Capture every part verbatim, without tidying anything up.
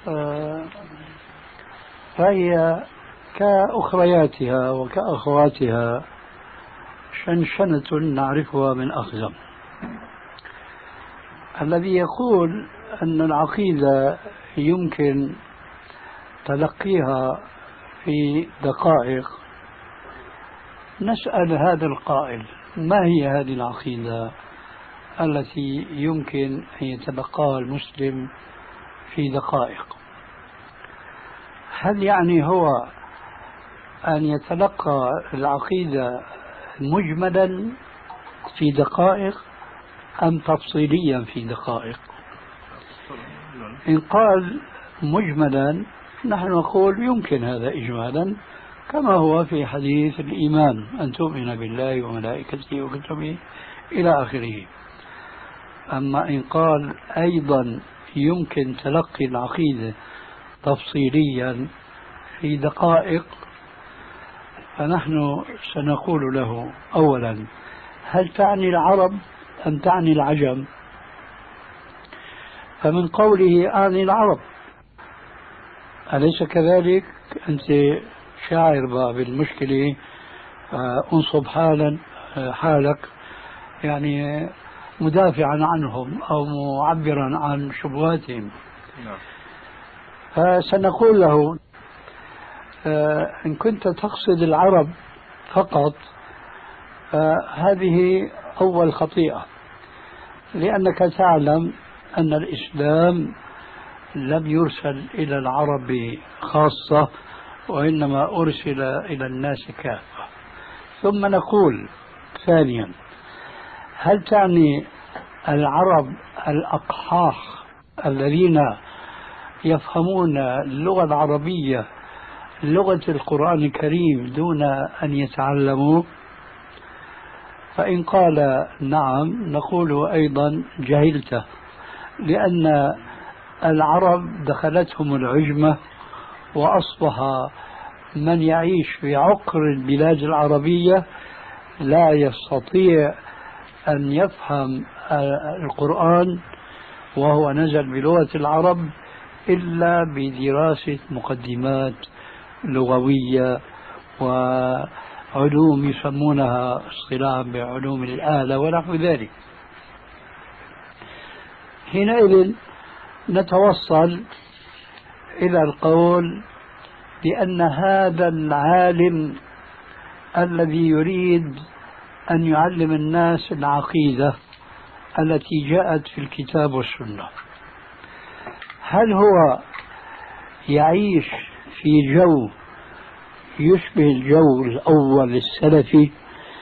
فهي كأخرياتها وكأخواتها شنشنة نعرفها من أخزم. الذي يقول أن العقيدة يمكن تلقيها في دقائق، نسأل هذا القائل: ما هي هذه العقيدة التي يمكن أن يتلقاها المسلم في دقائق؟ هل يعني هو أن يتلقى العقيدة مجملا في دقائق أم تفصيليا في دقائق؟ إن قال مجملا نحن نقول يمكن هذا إجمالا، كما هو في حديث الإيمان أن تؤمن بالله وملائكته وكتبه إلى آخره. أما إن قال أيضا يمكن تلقي العقيدة تفصيليا في دقائق، فنحن سنقول له: أولا، هل تعني العرب أم تعني العجم؟ فمن قوله أعني العرب، أليس كذلك؟ أنت شاعر بالمشكلة، أنصب حالا حالك يعني مدافعا عنهم أو معبرا عن شبهاتهم. فسنقول له: إن كنت تقصد العرب فقط فهذه أول خطيئة، لأنك تعلم أن الإسلام لم يرسل إلى العرب خاصة، وإنما أرسل إلى الناس كافة. ثم نقول ثانيا: هل تعني العرب الأقحاح الذين يفهمون اللغة العربية لغة القرآن الكريم دون أن يتعلموا؟ فإن قال نعم نقول أيضا: جهلته، لأن العرب دخلتهم العجمة، وأصبح من يعيش في عقر البلاد العربية لا يستطيع أن يفهم القرآن وهو نزل بلغة العرب إلا بدراسة مقدمات لغوية وعلوم يسمونها اصطلاحا بعلوم الآلة ونحو ذلك. حينئذ نتوصل إلى القول بأن هذا العالم الذي يريد أن يعلم الناس العقيدة التي جاءت في الكتاب والسنة، هل هو يعيش في جو يشبه الجو الأول السلفي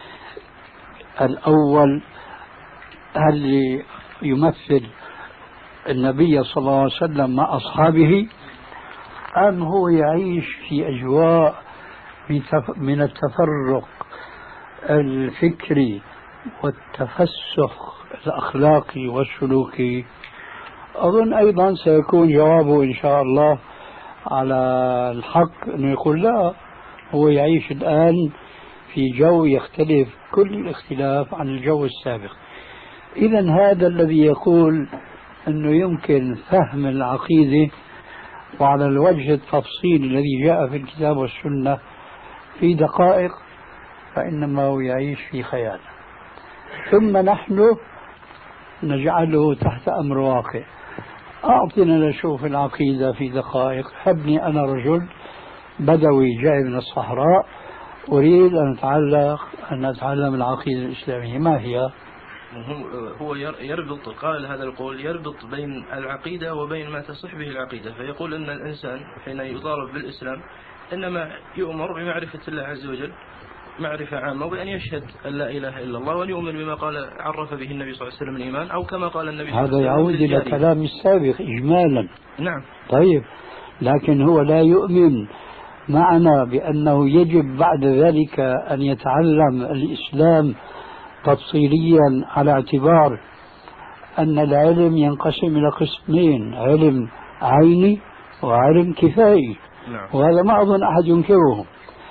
الأول، هل يمثل النبي صلى الله عليه وسلم مع أصحابه، أم هو يعيش في أجواء من التفرق الفكري والتفسخ الأخلاقي والسلوكي؟ أظن أيضا سيكون جوابه إن شاء الله على الحق أنه يقول لا، هو يعيش الآن في جو يختلف كل الاختلاف عن الجو السابق. إذن هذا الذي يقول أنه يمكن فهم العقيدة وعلى الوجه التفصيلي الذي جاء في الكتاب والسنة في دقائق، فإنما هو يعيش في خيال. ثم نحن نجعله تحت أمر واقع: أعطنا نشوف العقيدة في دقائق. هبني أنا رجل بدوي جاي من الصحراء أريد أن أتعلق أن أتعلم العقيدة الإسلامية، ما هي؟ هو يربط، قال هذا القول يربط بين العقيدة وبين ما تصح به العقيدة، فيقول أن الإنسان حين يطالب بالإسلام إنما يؤمر بمعرفة الله عز وجل معرفة عامة، وبأن يشهد أن لا إله إلا الله، وأن يؤمن بما قال عرف به النبي صلى الله عليه وسلم الإيمان، أو كما قال النبي صلى الله عليه وسلم. هذا يعود إلى كلام السابق إجمالا. نعم. طيب، لكن هو لا يؤمن معنا بأنه يجب بعد ذلك أن يتعلم الإسلام تفصيليا، على اعتبار أن العلم ينقسم إلى قسمين: علم عيني وعلم كفائي. نعم. وهذا ما أظن أحد ينكره.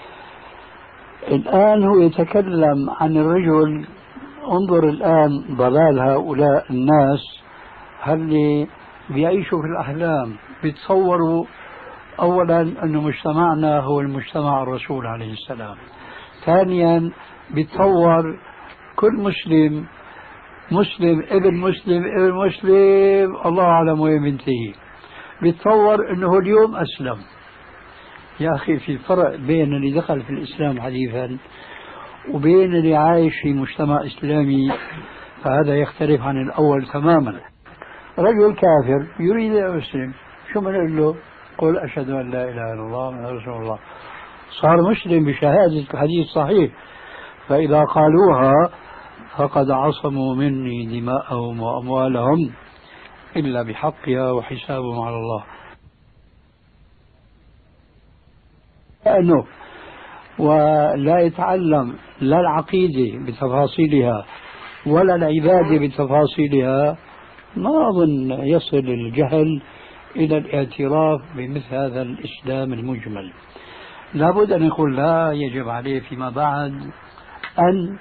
الآن هو يتكلم عن الرجل. انظر الآن ضلال هؤلاء الناس، هل بيعيشوا في الأحلام، بيتصوروا أولا أن مجتمعنا هو المجتمع الرسول عليه السلام. ثانيا بيتصور كل مسلم مسلم ابن مسلم ابن مسلم الله أعلم وين بينتهي، بيتصور أنه اليوم أسلم. يا أخي في فرق بين اللي دخل في الإسلام حديثا وبين اللي عايش في مجتمع إسلامي، فهذا يختلف عن الأول تماما. رجل كافر يريد أن يسلم، شو بنقول له؟ قل أشهد أن لا إله إلا الله محمد رسول الله، صار مسلم بشهادة الحديث صحيح. فإذا قالوها فقد عصموا مني دماءهم وأموالهم إلا بحقها وحسابهم على الله. لأنه ولا يتعلم لا العقيدة بتفاصيلها ولا العبادة بتفاصيلها، ما أظن يصل الجهل إلى الاعتراف بمثل هذا الإسلام المجمل. لابد أن يقول لا، يجب عليه فيما بعد أن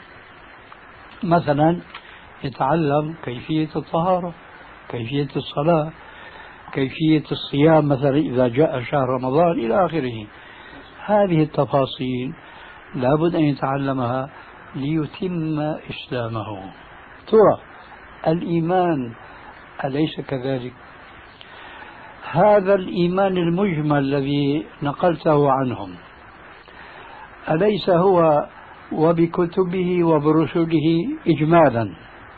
مثلا يتعلم كيفية الطهارة، كيفية الصلاة، كيفية الصيام مثلا إذا جاء شهر رمضان إلى آخره. هذه التفاصيل لابد أن يتعلمها ليتم إسلامه. ترى الإيمان أليس كذلك؟ هذا الإيمان المجمل الذي نقلته عنهم أليس هو وبكتبه وبرسله إجمالا؟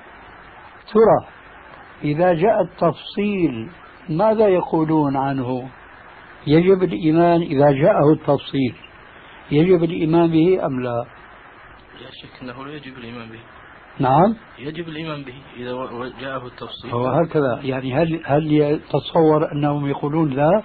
ترى إذا جاء التفصيل ماذا يقولون عنه؟ يجب الإيمان إذا جاءه التفصيل، يجب الإيمان به أم لا؟ لا شك أنه لا يجب الإيمان به. نعم يجب الإيمان به إذا جاءه التفصيل. هو هكذا يعني. هل هل يتصور أنهم يقولون لا؟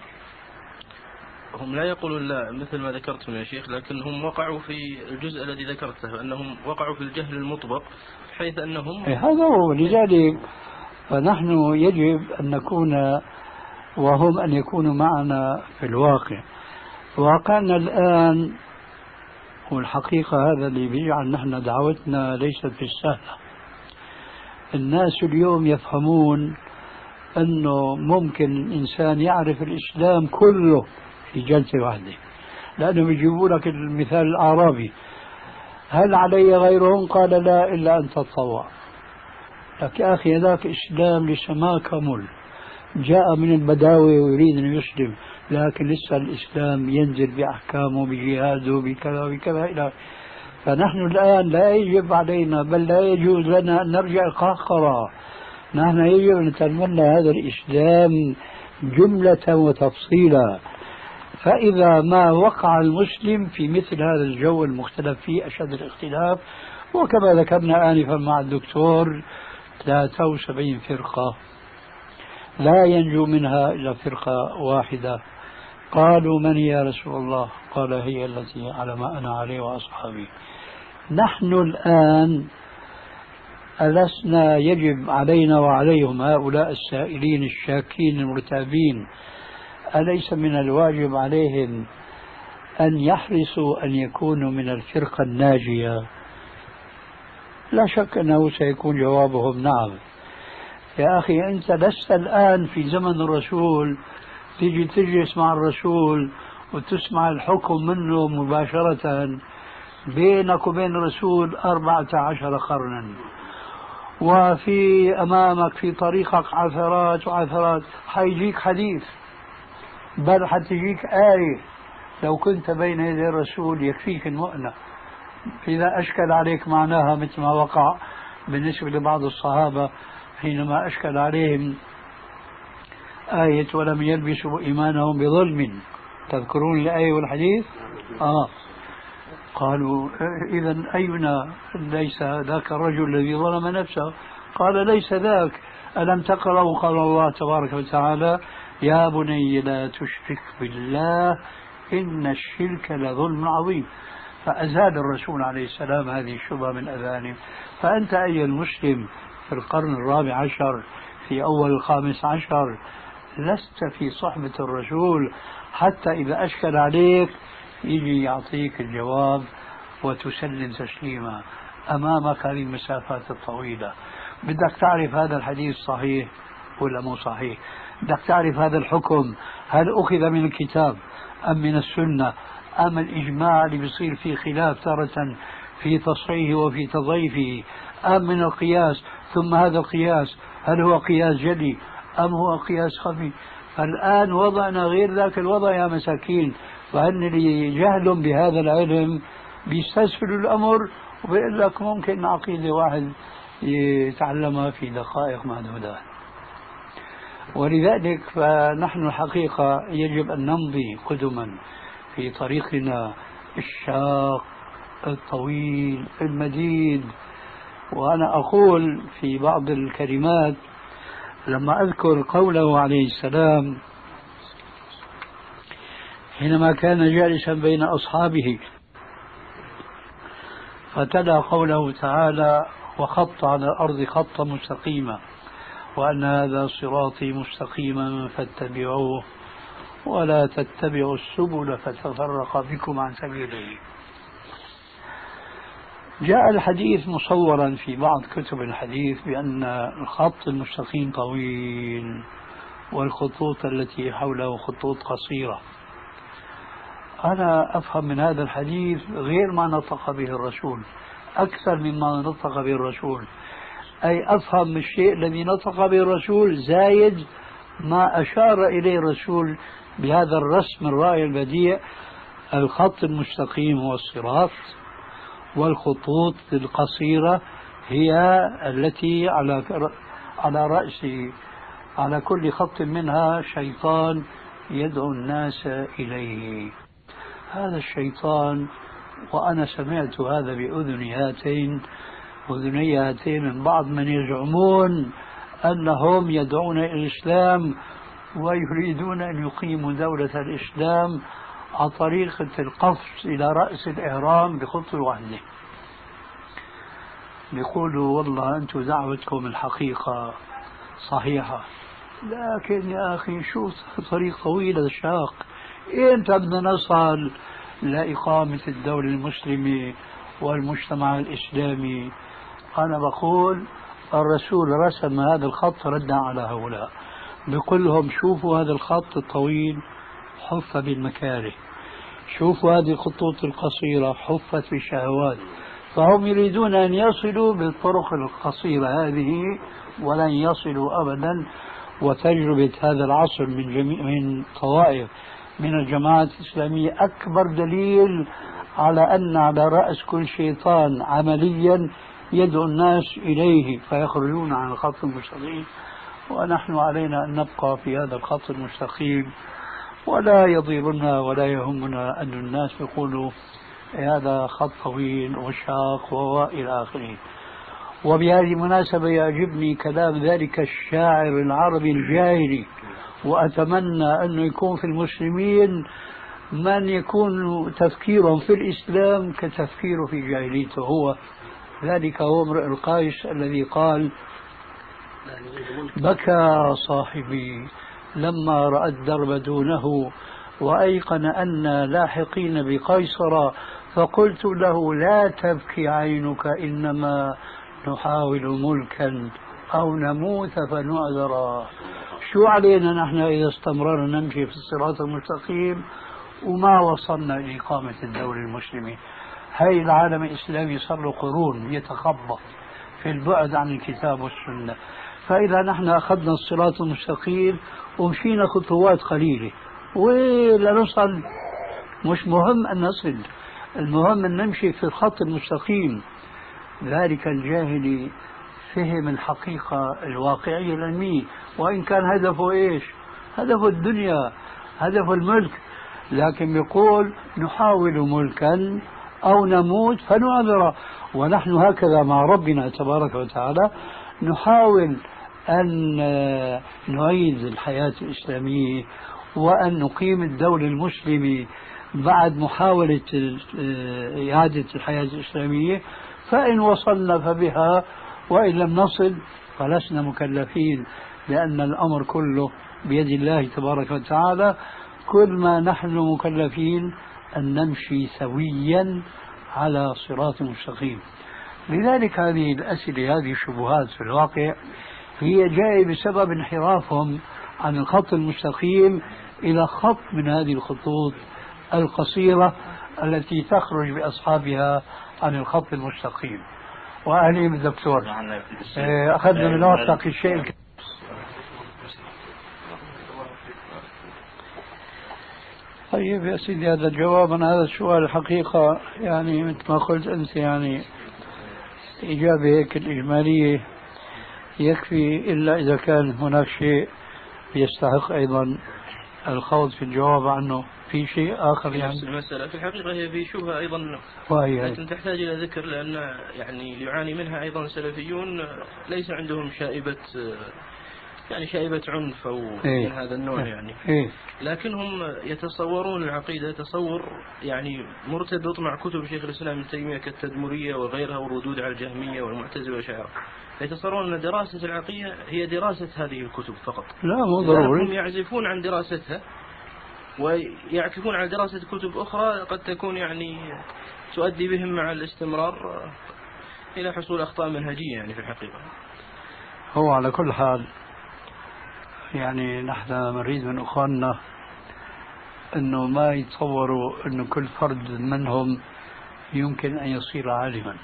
هم لا يقولون لا مثل ما ذكرتم يا شيخ، لكن هم وقعوا في الجزء الذي ذكرته، أنهم وقعوا في الجهل المطبق حيث أنهم إيه هذا هو. لذلك فنحن يجب أن نكون وهم أن يكونوا معنا في الواقع. واقعنا الآن والحقيقة هذا اللي بيجعل نحن دعوتنا ليست بالسهلة. الناس اليوم يفهمون أنه ممكن الإنسان يعرف الإسلام كله في جلسة واحدة، لأنهم يجيبوا لك المثال الأعرابي: هل علي غيرهم؟ قال لا إلا أن تتطوع. لك يا أخي هذاك إسلام لسه ما كمل، جاء من البداوي ويريد أن يسلم، لكن لسه الإسلام ينزل بأحكامه بجهاده بكذا بكذا إلى. فنحن الآن لا يجب علينا بل لا يجوز لنا أن نرجع القهقرة. نحن يجب أن نتمنى هذا الإسلام جملة وتفصيلا. فإذا ما وقع المسلم في مثل هذا الجو المختلف فيه أشد الاختلاف، وكما ذكرنا آنفا مع الدكتور ثلاثة وسبعين فرقة لا ينجو منها إلا فرقة واحدة. قالوا من هي يا رسول الله؟ قال هي التي على ما أنا عليه وأصحابي. نحن الآن ألسنا يجب علينا وعليهم هؤلاء السائلين الشاكين المرتابين، أليس من الواجب عليهم أن يحرصوا أن يكونوا من الفرقة الناجية؟ لا شك أنه سيكون جوابهم نعم. يا أخي أنت لست الآن في زمن الرسول تيجي تجلس مع الرسول وتسمع الحكم منه مباشرة. بينك وبين الرسول أربعة عشر قرنا، وفي أمامك في طريقك عثرات وعثرات. حيجيك حديث بل حتجيك آية لو كنت بين يدي الرسول يكفيك المؤنة. إذا أشكل عليك معناها مثل ما وقع بالنسبة لبعض الصحابة حينما أشكل عليهم آية ولم يلبسوا إيمانهم بظلم. تذكرون الآية والحديث؟ آه قالوا إذا أينا ليس ذاك الرجل الذي ظلم نفسه؟ قال ليس ذاك. ألم تقرأوا قال الله تبارك وتعالى يا بني لا تشرك بالله إن الشرك لظلم عظيم. فأزال الرسول عليه السلام هذه الشبهة من أذانهم. فأنت أيها المسلم في القرن الرابع عشر في أول الخامس عشر لست في صحبة الرسول حتى إذا أشكل عليك يجي يعطيك الجواب وتسلم تسليما أمامك هذه المسافات الطويلة. بدك تعرف هذا الحديث صحيح ولا مو صحيح. بدك تعرف هذا الحكم هل أخذ من الكتاب أم من السنة أم الإجماع اللي بيصير فيه خلاف تارة في تصحيحه وفي تضعيفه أم من القياس، ثم هذا القياس هل هو قياس جلي أم هو قياس خفي. فالآن وضعنا غير ذاك الوضع يا مساكين، فأن اللي جهل بهذا العلم بيستسهل الأمر وبيقول لك ممكن عقيدة واحد يتعلمها في دقائق معدودة. ولذلك فنحن الحقيقة يجب أن نمضي قدما في طريقنا الشاق الطويل المديد. وأنا أقول في بعض الكلمات لما أذكر قوله عليه السلام حينما كان جالسا بين أصحابه فتلا قوله تعالى وخط على الأرض خطا مستقيما وأن هذا صراطي مستقيما فاتبعوه ولا تتبعوا السبل فتفرق بكم عن سبيله. جاء الحديث مصورا في بعض كتب الحديث بأن الخط المستقيم طويل والخطوط التي حوله خطوط قصيرة. أنا أفهم من هذا الحديث غير ما نطق به الرسول أكثر مما نطق به الرسول، أي أفهم الشيء الذي نطق به الرسول زايد ما أشار إليه الرسول بهذا الرسم الرائع البديع. الخط المستقيم هو الصراط، والخطوط القصيرة هي التي على على رأس على كل خط منها شيطان يدعو الناس إليه. هذا الشيطان، وأنا سمعت هذا بأذني هاتين أذني هاتين من بعض من يزعمون أنهم يدعون إلى الإسلام ويريدون أن يقيموا دولة الإسلام عن طريقة القفز إلى رأس الإهرام بخطوة واحدة. بيقولوا والله أنتم دعوتكم الحقيقة صحيحة، لكن يا أخي شو طريق طويل شاق، إمتى بدنا نصل لإقامة الدولة المسلمة والمجتمع الإسلامي؟ أنا بقول الرسول رسم هذا الخط ردا على هؤلاء، بيقول لهم شوفوا هذا الخط الطويل حف بالمكاره، شوفوا هذه الخطوط القصيرة حفت بالشهوات، فهم يريدون أن يصلوا بالطرق القصيرة هذه ولن يصلوا أبدا. وتجربة هذا العصر من جميع من طوائف من الجماعات الإسلامية أكبر دليل على أن على رأس كل شيطان عمليا يدعو الناس إليه فيخرجون عن الخط المستقيم. ونحن علينا أن نبقى في هذا الخط المستقيم، ولا يضيرنا ولا يهمنا أن الناس يقولوا هذا خط طويل وشاق وإلى آخره. وبهذه المناسبة يعجبني كلام ذلك الشاعر العربي الجاهلي، وأتمنى أنه يكون في المسلمين من يكون تفكيرهم في الإسلام كتفكيره في جاهليته. هو ذلك هو امرئ القيس الذي قال بكى صاحبي لما رأى الدرب دونه وأيقن أن لاحقين بقيصر، فقلت له لا تبكي عينك إنما نحاول ملكا أو نموت فنعذر. شو علينا نحن إذا استمررنا نمشي في الصراط المستقيم وما وصلنا لإقامة الدولة المسلمة؟ هاي العالم الإسلامي صار له قرون يتخبط في البعد عن الكتاب والسنة، فإذا نحن أخذنا الصراط المستقيم ومشينا خطوات قليلة ولا نصل، مش مهم أن نصل، المهم أن نمشي في الخط المستقيم. ذلك الجاهلي فهم الحقيقة الواقعية العلمية، وإن كان هدفه إيش؟ هدفه الدنيا، هدفه الملك، لكن يقول نحاول ملكا أو نموت فنعذر. ونحن هكذا مع ربنا تبارك وتعالى نحاول أن نعيد الحياة الإسلامية وأن نقيم الدولة المسلمة بعد محاولة إعادة الحياة الإسلامية، فإن وصلنا فبها وإن لم نصل فلسنا مكلفين، لأن الأمر كله بيد الله تبارك وتعالى. كل ما نحن مكلفين أن نمشي سويا على صراط مستقيم. لذلك هذه الأسئلة هذه الشبهات في الواقع هي جاية بسبب انحرافهم عن الخط المستقيم إلى خط من هذه الخطوط القصيرة التي تخرج بأصحابها عن الخط المستقيم. وأهلي بالدكتور أخذنا من وثق الشيء. طيب يا سيدي، هذا الجواب عن هذا السؤال الحقيقة يعني مثل ما قلت أنت، يعني إجابة هيك الإجمالية يكفي، إلا إذا كان هناك شيء يستحق أيضا الخوض في الجواب عنه. في شيء آخر يعني المسألة في الحقيقة هي في شبهة أيضا، لكن تحتاج إلى ذكر، لأن يعني يعاني منها أيضا سلفيون ليس عندهم شائبة يعني شائبة عنف أو إيه؟ من هذا النوع إيه؟ يعني إيه؟ لكنهم يتصورون العقيدة تصور يعني مرتبط مع كتب شيخ الإسلام ابن تيمية كالتدمرية وغيرها والردود على الجهمية والمعتزلة والأشاعرة، يتصورون أن دراسة العقيدة هي دراسة هذه الكتب فقط. لا مو ضروري. هم يعزفون عن دراستها ويعكفون على دراسة كتب أخرى قد تكون يعني تؤدي بهم مع الاستمرار إلى حصول أخطاء منهجية يعني في الحقيقة. هو على كل حال يعني نحن نريد من أخواننا أنه ما يتصوروا أنه كل فرد منهم يمكن أن يصير عالما،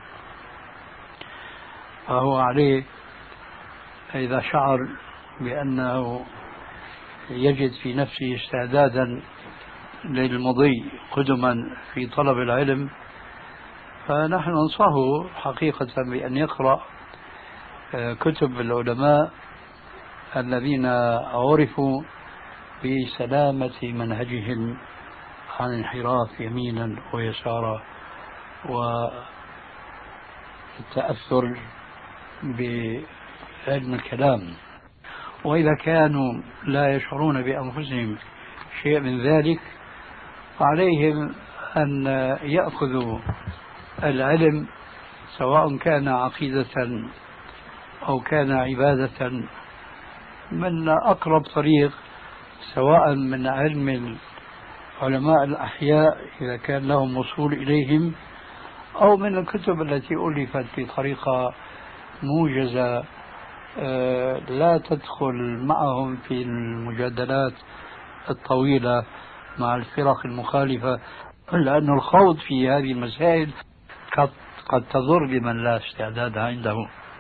فهو عليه إذا شعر بأنه يجد في نفسه استعدادا للمضي قدما في طلب العلم، فنحن ننصحه حقيقة بأن يقرأ كتب العلماء الذين عرفوا بسلامة منهجهم عن انحراف يمينا ويسارا والتأثر بعلم الكلام. وإذا كانوا لا يشعرون بأنفسهم شيء من ذلك فعليهم أن يأخذوا العلم سواء كان عقيدة أو كان عبادة من أقرب طريق، سواء من علم علماء الأحياء إذا كان لهم وصول إليهم، أو من الكتب التي ألفت بطريقة موجزة لا تدخل معهم في المجادلات الطويلة مع الفرق المخالفة، لأن الخوض في هذه المسائل قد, قد تضر بمن لا استعداد عنده،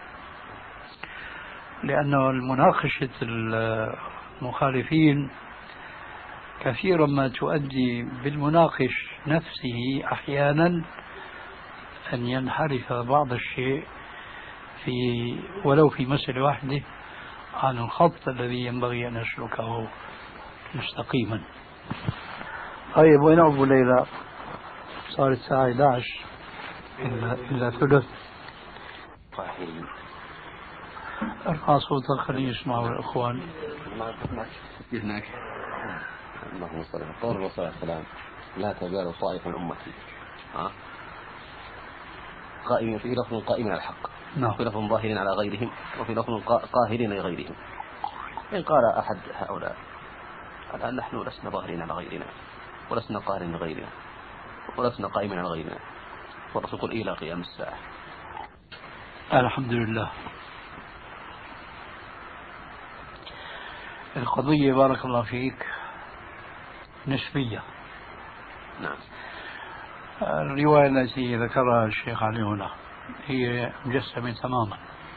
لأنه المناقشة المخالفين كثيرا ما تؤدي بالمناقش نفسه أحيانا أن ينحرف بعض الشيء في ولو في مسألة واحدة عن الخط الذي ينبغي أن يسلكه مستقيما. طيب وين أبو ليلى؟ صار الساعة إحدى عشر إلا, إلا ثلث. ارفع صوتك خليه يسمعوا الإخوان. هناك اللهم صل على قول الرسول عليه السلام: لا تزال طائفة من أمتي قائمين، في لفظ قائمين على الحق، نعم. في لفظ ظاهرين على غيرهم، وفي لفظ قاهرين لغيرهم. إن قال أحد هؤلاء: الآن نحن لسنا ظاهرين على غيرنا، ولسنا قاهرين لغيرنا، ولسنا قائمين على غيرنا، والرسول يقول إلى قيام الساعة. الحمد لله. القضية بارك الله فيك نسبية. نعم. الرواية التي ذكرها الشيخ علي هنا هي مجسمة تماما.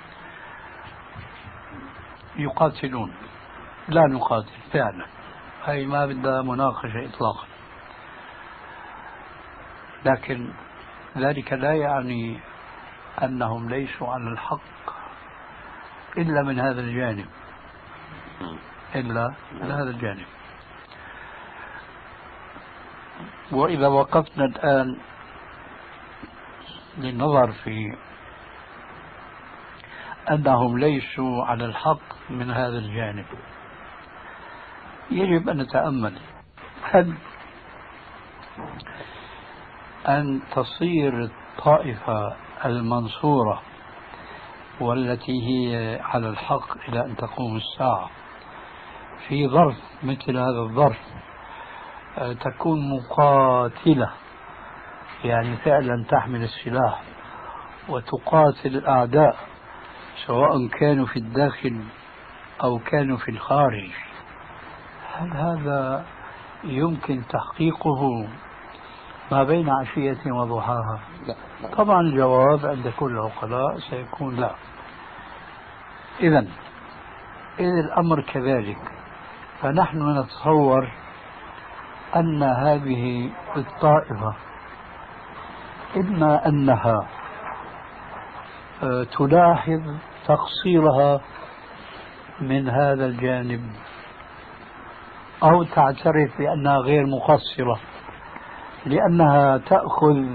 يقاتلون، لا نقاتل فعلا، هي ما بدها مناقشة إطلاقا، لكن ذلك لا يعني أنهم ليسوا على الحق إلا من هذا الجانب، إلا من هذا الجانب. وإذا وقفنا الآن للنظر في أنهم ليسوا على الحق من هذا الجانب، يجب أن نتأمل هل أن تصير الطائفة المنصورة والتي هي على الحق إلى أن تقوم الساعة في ظرف مثل هذا الظرف تكون مقاتلة، يعني فعلا تحمل السلاح وتقاتل الأعداء سواء كانوا في الداخل أو كانوا في الخارج، هل هذا يمكن تحقيقه ما بين عشية وضحاها؟ لا. لا. طبعا الجواب عند كل العقلاء سيكون لا. إذن إذا الأمر كذلك فنحن نتصور أن هذه الطائفة إما أنها تلاحظ تقصيرها من هذا الجانب أو تعترف بأنها غير مقصرة لأنها تأخذ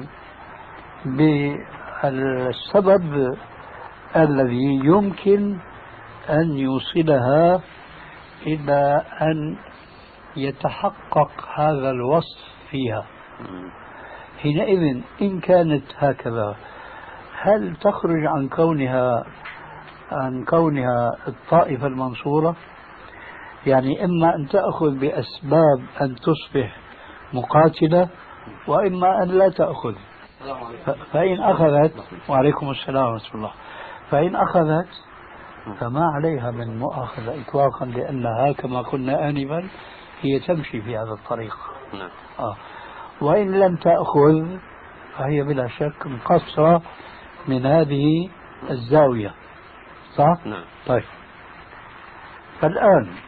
بالسبب الذي يمكن أن يوصلها إلى أن يتحقق هذا الوصف فيها. حينئذ إن كانت هكذا هل تخرج عن كونها عن كونها الطائفة المنصورة؟ يعني إما أن تأخذ بأسباب أن تصبح مقاتلة وإما أن لا تأخذ. فإن أخذت وعليكم السلام ورحمة الله فإن أخذت فما عليها من مؤاخذة إطلاقا لأنها كما قلنا آنفا هي تمشي في هذا الطريق. آه. وإن لم تأخذ فهي بلا شك مقصرة من هذه الزاوية. صح؟ نعم. طيب فالآن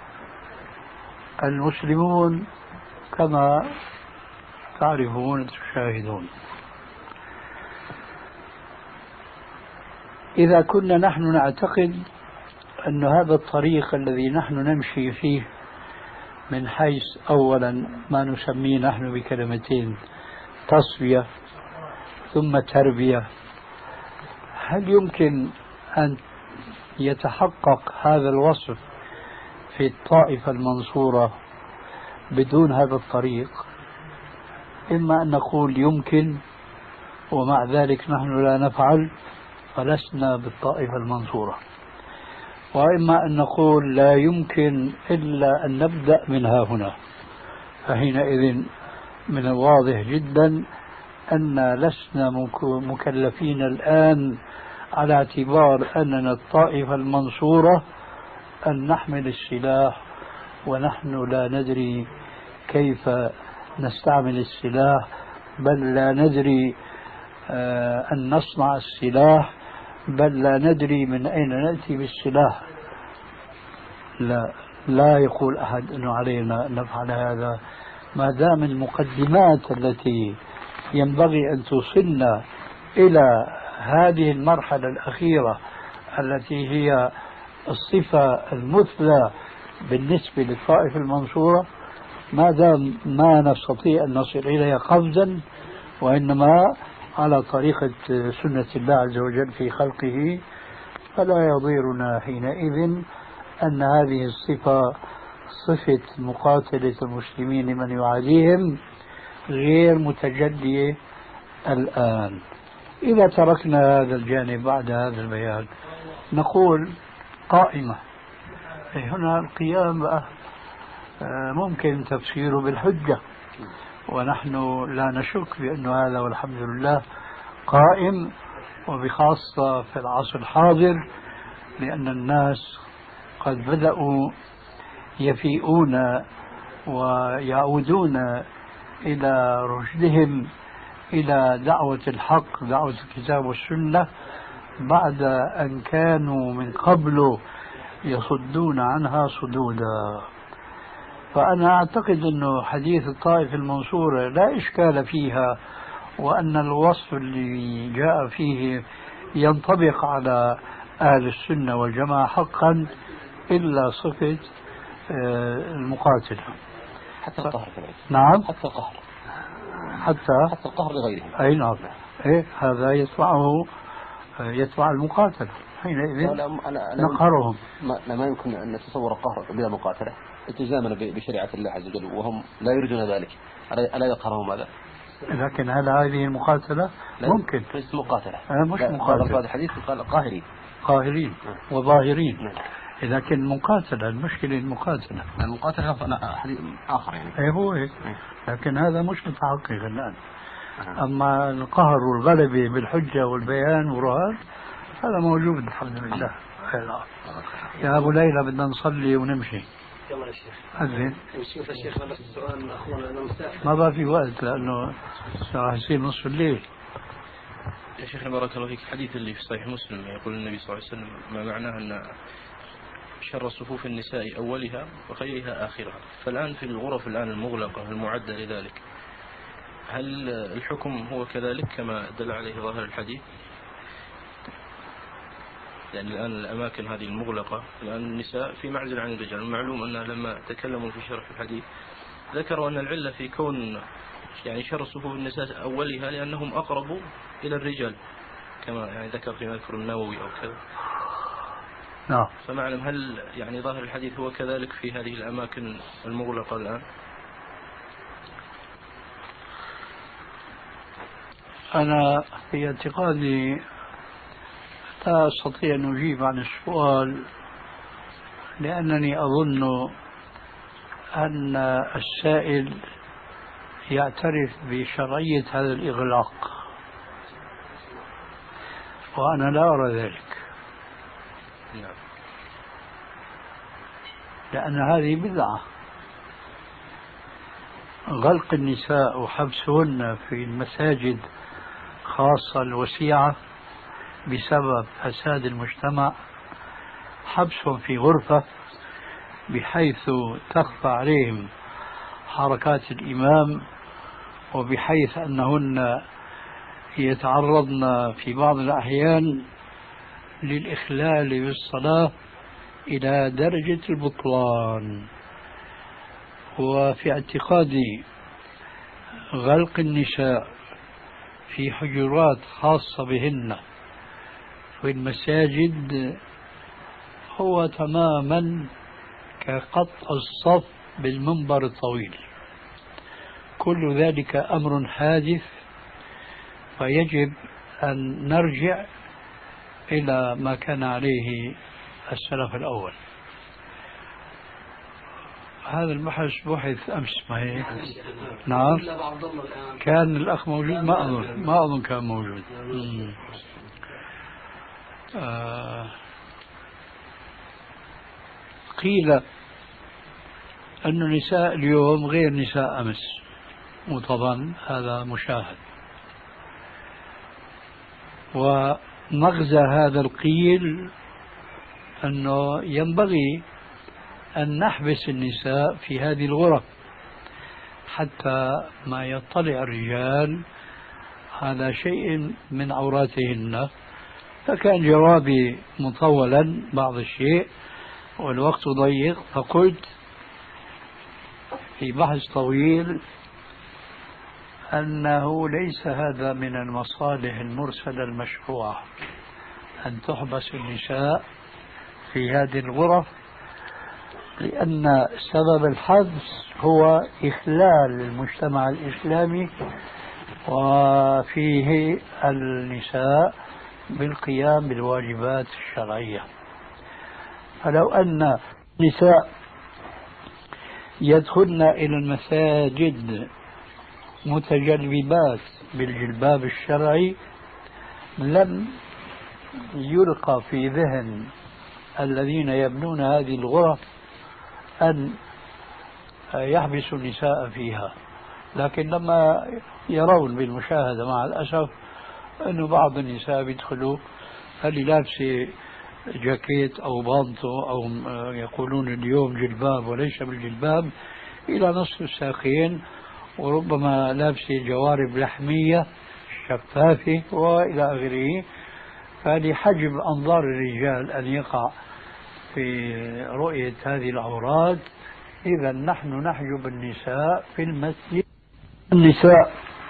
المسلمون كما تعرفون تشاهدون إذا كنا نحن نعتقد أن هذا الطريق الذي نحن نمشي فيه من حيث أولا ما نسميه نحن بكلمتين تصفية ثم تربية، هل يمكن أن يتحقق هذا الوصف في الطائفة المنصورة بدون هذا الطريق؟ إما أن نقول يمكن ومع ذلك نحن لا نفعل فلسنا بالطائفة المنصورة، وإما أن نقول لا يمكن إلا أن نبدأ من ها هنا، فحينئذ من الواضح جدا أن لسنا مكلفين الآن على اعتبار أننا الطائفة المنصورة أن نحمل السلاح ونحن لا ندري كيف نستعمل السلاح، بل لا ندري آه أن نصنع السلاح، بل لا ندري من أين نأتي بالسلاح. لا لا يقول أحد أنه علينا أن نفعل هذا ما دام المقدمات التي ينبغي أن توصلنا إلى هذه المرحلة الأخيرة التي هي الصفة المثلى بالنسبة للطائفة المنصورة ما دام ما نستطيع أن نصل إليها قفزا وإنما على طريقة سنة الله عز وجل في خلقه، فلا يضيرنا حينئذ أن هذه الصفة صفة مقاتلة المسلمين لمن يعاديهم غير متجلية الآن. إذا تركنا هذا الجانب بعد هذا البيان نقول قائمة. هنا القيام بقى ممكن تفسيره بالحجة، ونحن لا نشك بأن هذا والحمد لله قائم، وبخاصة في العصر الحاضر لأن الناس قد بدأوا يفيئون ويعودون إلى رشدهم إلى دعوة الحق، دعوة الكتاب والسنة، بعد أن كانوا من قبل يصدون عنها صدودا. فأنا أعتقد أنه حديث الطائفة المنصورة لا إشكال فيها، وأن الوصف اللي جاء فيه ينطبق على أهل السنة والجماعة حقا إلا صفة المقاتلة. حتى القهر كذلك. نعم حتى القهر حتى حتى القهر لغيرهم. أي نعم. إيه هذا يتبعه يتبع المقاتلة، حينئذ نقهرهم. ما, ما يمكن أن نتصور القهر بلا مقاتلة التزاما بشريعة الله عز وجل وهم لا يريدون ذلك، ألا يقهرهم هذا؟ لكن هل هذه المقاتلة ممكن؟ ليست مقاتلة. أنا مش مقاتلة. هذا الحديث قال قاهرين قاهرين وظاهرين. لكن مقاتلة، المشكلة المقاتلة المقاتلة حديث آخر يعني. أي هو هيك. لكن هذا مش متحقق الآن. أما القهر والغلبة بالحجة والبيان والرهان هذا موجود الحمد لله. يا أبو ليلى بدنا نصلي ونمشي. يلا يا شيخ. أذن. نشوف يا شيخ بس السؤال أخونا أنا مسافر. ما بقى في وقت لأنه راح يصير نصف الليل. يا شيخ بارك الله فيك، الحديث اللي في صحيح مسلم يقول النبي صلى الله عليه وسلم ما معناه أن شر صفوف النساء أولها وخيرها آخرها. فالآن في الغرف الآن المغلقة المعدة لذلك، هل الحكم هو كذلك كما دل عليه ظاهر الحديث؟ يعني الآن الأماكن هذه المغلقة الآن النساء في معزل عن الرجال. معلوم أن لما تكلموا في شرح الحديث ذكروا أن العلة في كون يعني شر صفوف النساء أولها لأنهم أقرب إلى الرجال كما يعني ذكر فيما يذكر النووي أو كذا. نعم. فمعلم هل يعني ظاهر الحديث هو كذلك في هذه الأماكن المغلقة الآن؟ أنا في اعتقادي لا أستطيع أن أجيب عن السؤال، لأنني أظن أن السائل يعترف بشرعية هذا الإغلاق، وأنا لا أرى ذلك. لأن هذه بدعة. غلق النساء وحبسهن في المساجد خاصة الوسيعة بسبب فساد المجتمع، حبسهم في غرفة بحيث تخفى عليهم حركات الإمام، وبحيث أنهن يتعرضن في بعض الأحيان للإخلال بالصلاة إلى درجة البطلان. وفي اعتقادي غلق النساء في حجرات خاصة بهن في المساجد هو تماما كقطع الصف بالمنبر الطويل. كل ذلك أمر حادث، فيجب أن نرجع إلى ما كان عليه السلف الأول. هذا البحث بحث أمس ما هي؟ نعم. كان الأخ موجود؟ ما أظن ما أظن كان موجود. آه قيل أن النساء اليوم غير نساء أمس، وطبعا هذا مشاهد. ومغزى هذا القيل أنه ينبغي أن نحبس النساء في هذه الغرف حتى ما يطلع الرجال على شيء من عوراتهن. فكان جوابي مطولا بعض الشيء والوقت ضيق، فقلت في بحث طويل أنه ليس هذا من المصالح المرسلة المشروعة أن تحبس النساء في هذه الغرف، لأن سبب الحبس هو إخلال المجتمع الإسلامي وفيه النساء بالقيام بالواجبات الشرعية. فلو أن النساء يدخلن إلى المساجد متجلبات بالجلباب الشرعي لم يلقى في ذهن الذين يبنون هذه الغرف أن يحبسوا النساء فيها. لكن لما يرون بالمشاهدة مع الأسف أن بعض النساء بيدخلوا اللي لابسة جاكيت أو بانطو أو يقولون اليوم جلباب وليس بالجلباب إلى نصف الساقين، وربما لابسة جوارب لحمية شفافة وإلى آخره. فلحجب أنظار الرجال أن يقع في رؤية هذه العورات، إذا نحن نحجب النساء في المسجد. النساء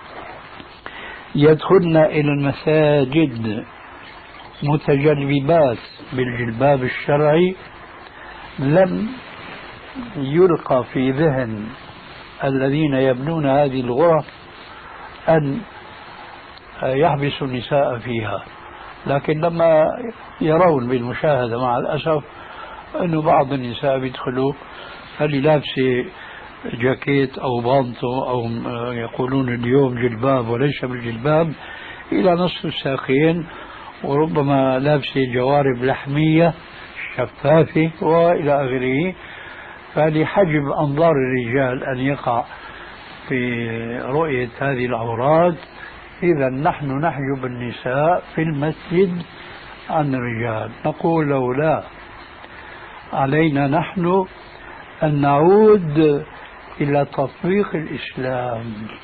يدخلن إلى المساجد متجلبات بالجلباب الشرعي لم يلقى في ذهن الذين يبنون هذه الغرف أن يحبسوا النساء فيها. لكن لما يرون بالمشاهدة مع الأسف أن بعض النساء بيدخلوا اللي لابسة جاكيت أو بانطو أو يقولون اليوم جلباب وليس بالجلباب إلى نصف الساقين، وربما لابسة جوارب لحمية شفافة وإلى آخره. فلحجب أنظار الرجال أن يقع في رؤية هذه العورات، إذا نحن نحجب النساء في المسجد عن الرجال. نقول له لا، علينا نحن أن نعود إلى تطبيق الإسلام،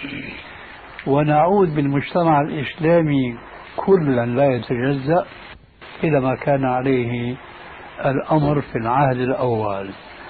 ونعود بالمجتمع الإسلامي كلا لا يتجزأ إلى ما كان عليه الأمر في العهد الأول.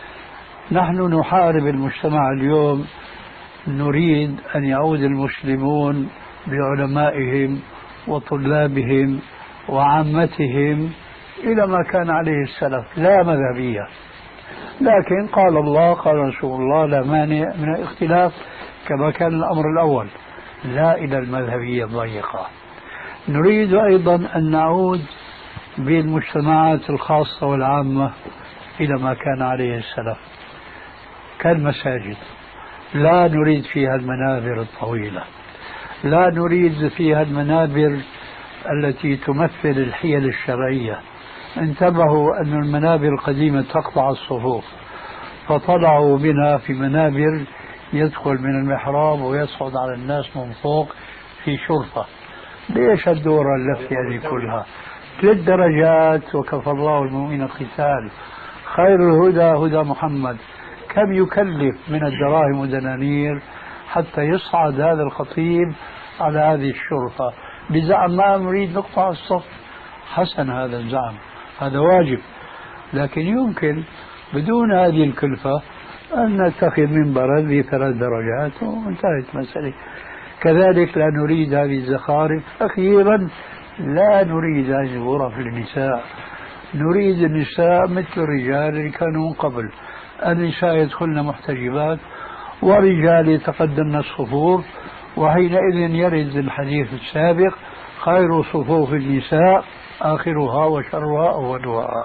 نحن نحارب المجتمع اليوم، نريد أن يعود المسلمون بعلمائهم وطلابهم وعامتهم إلى ما كان عليه السلف، لا مذهبية، لكن قال الله قال رسول الله لا مانع من الاختلاف كما كان الأمر الأول، لا إلى المذهبية الضيقة. نريد أيضا أن نعود بالمجتمعات الخاصة والعامة إلى ما كان عليه السلف كالمساجد، لا نريد فيها المنابر الطويلة، لا نريد فيها المنابر التي تمثل الحيل الشرعية. انتبهوا أن المنابر القديمة تقطع الصفوف، فطلعوا بنا في منابر يدخل من المحراب ويصعد على الناس من فوق في شرفة. ليش الدورة اللفة هذه كلها؟ ثلاث درجات، وكفى الله المؤمنين القتال. خير الهدى هدى محمد. كم يكلف من الدراهم والدنانير حتى يصعد هذا الخطيب على هذه الشرفة بزعم ما نريد نقطع الصف؟ حسن هذا الزعم، هذا واجب، لكن يمكن بدون هذه الكلفة أن نتخذ منبرا ذي ثلاث درجات وانتهت مسألة. كذلك لا نريد هذه الزخارف. أخيرا لا نريد هذه الغرف للنساء، نريد النساء مثل الرجال اللي كانوا من قبل، النساء يدخلن محتجبات ورجال يتقدمن الصفوف، وحينئذ يرد الحديث السابق خير صفوف النساء آخرها وشرها أولها.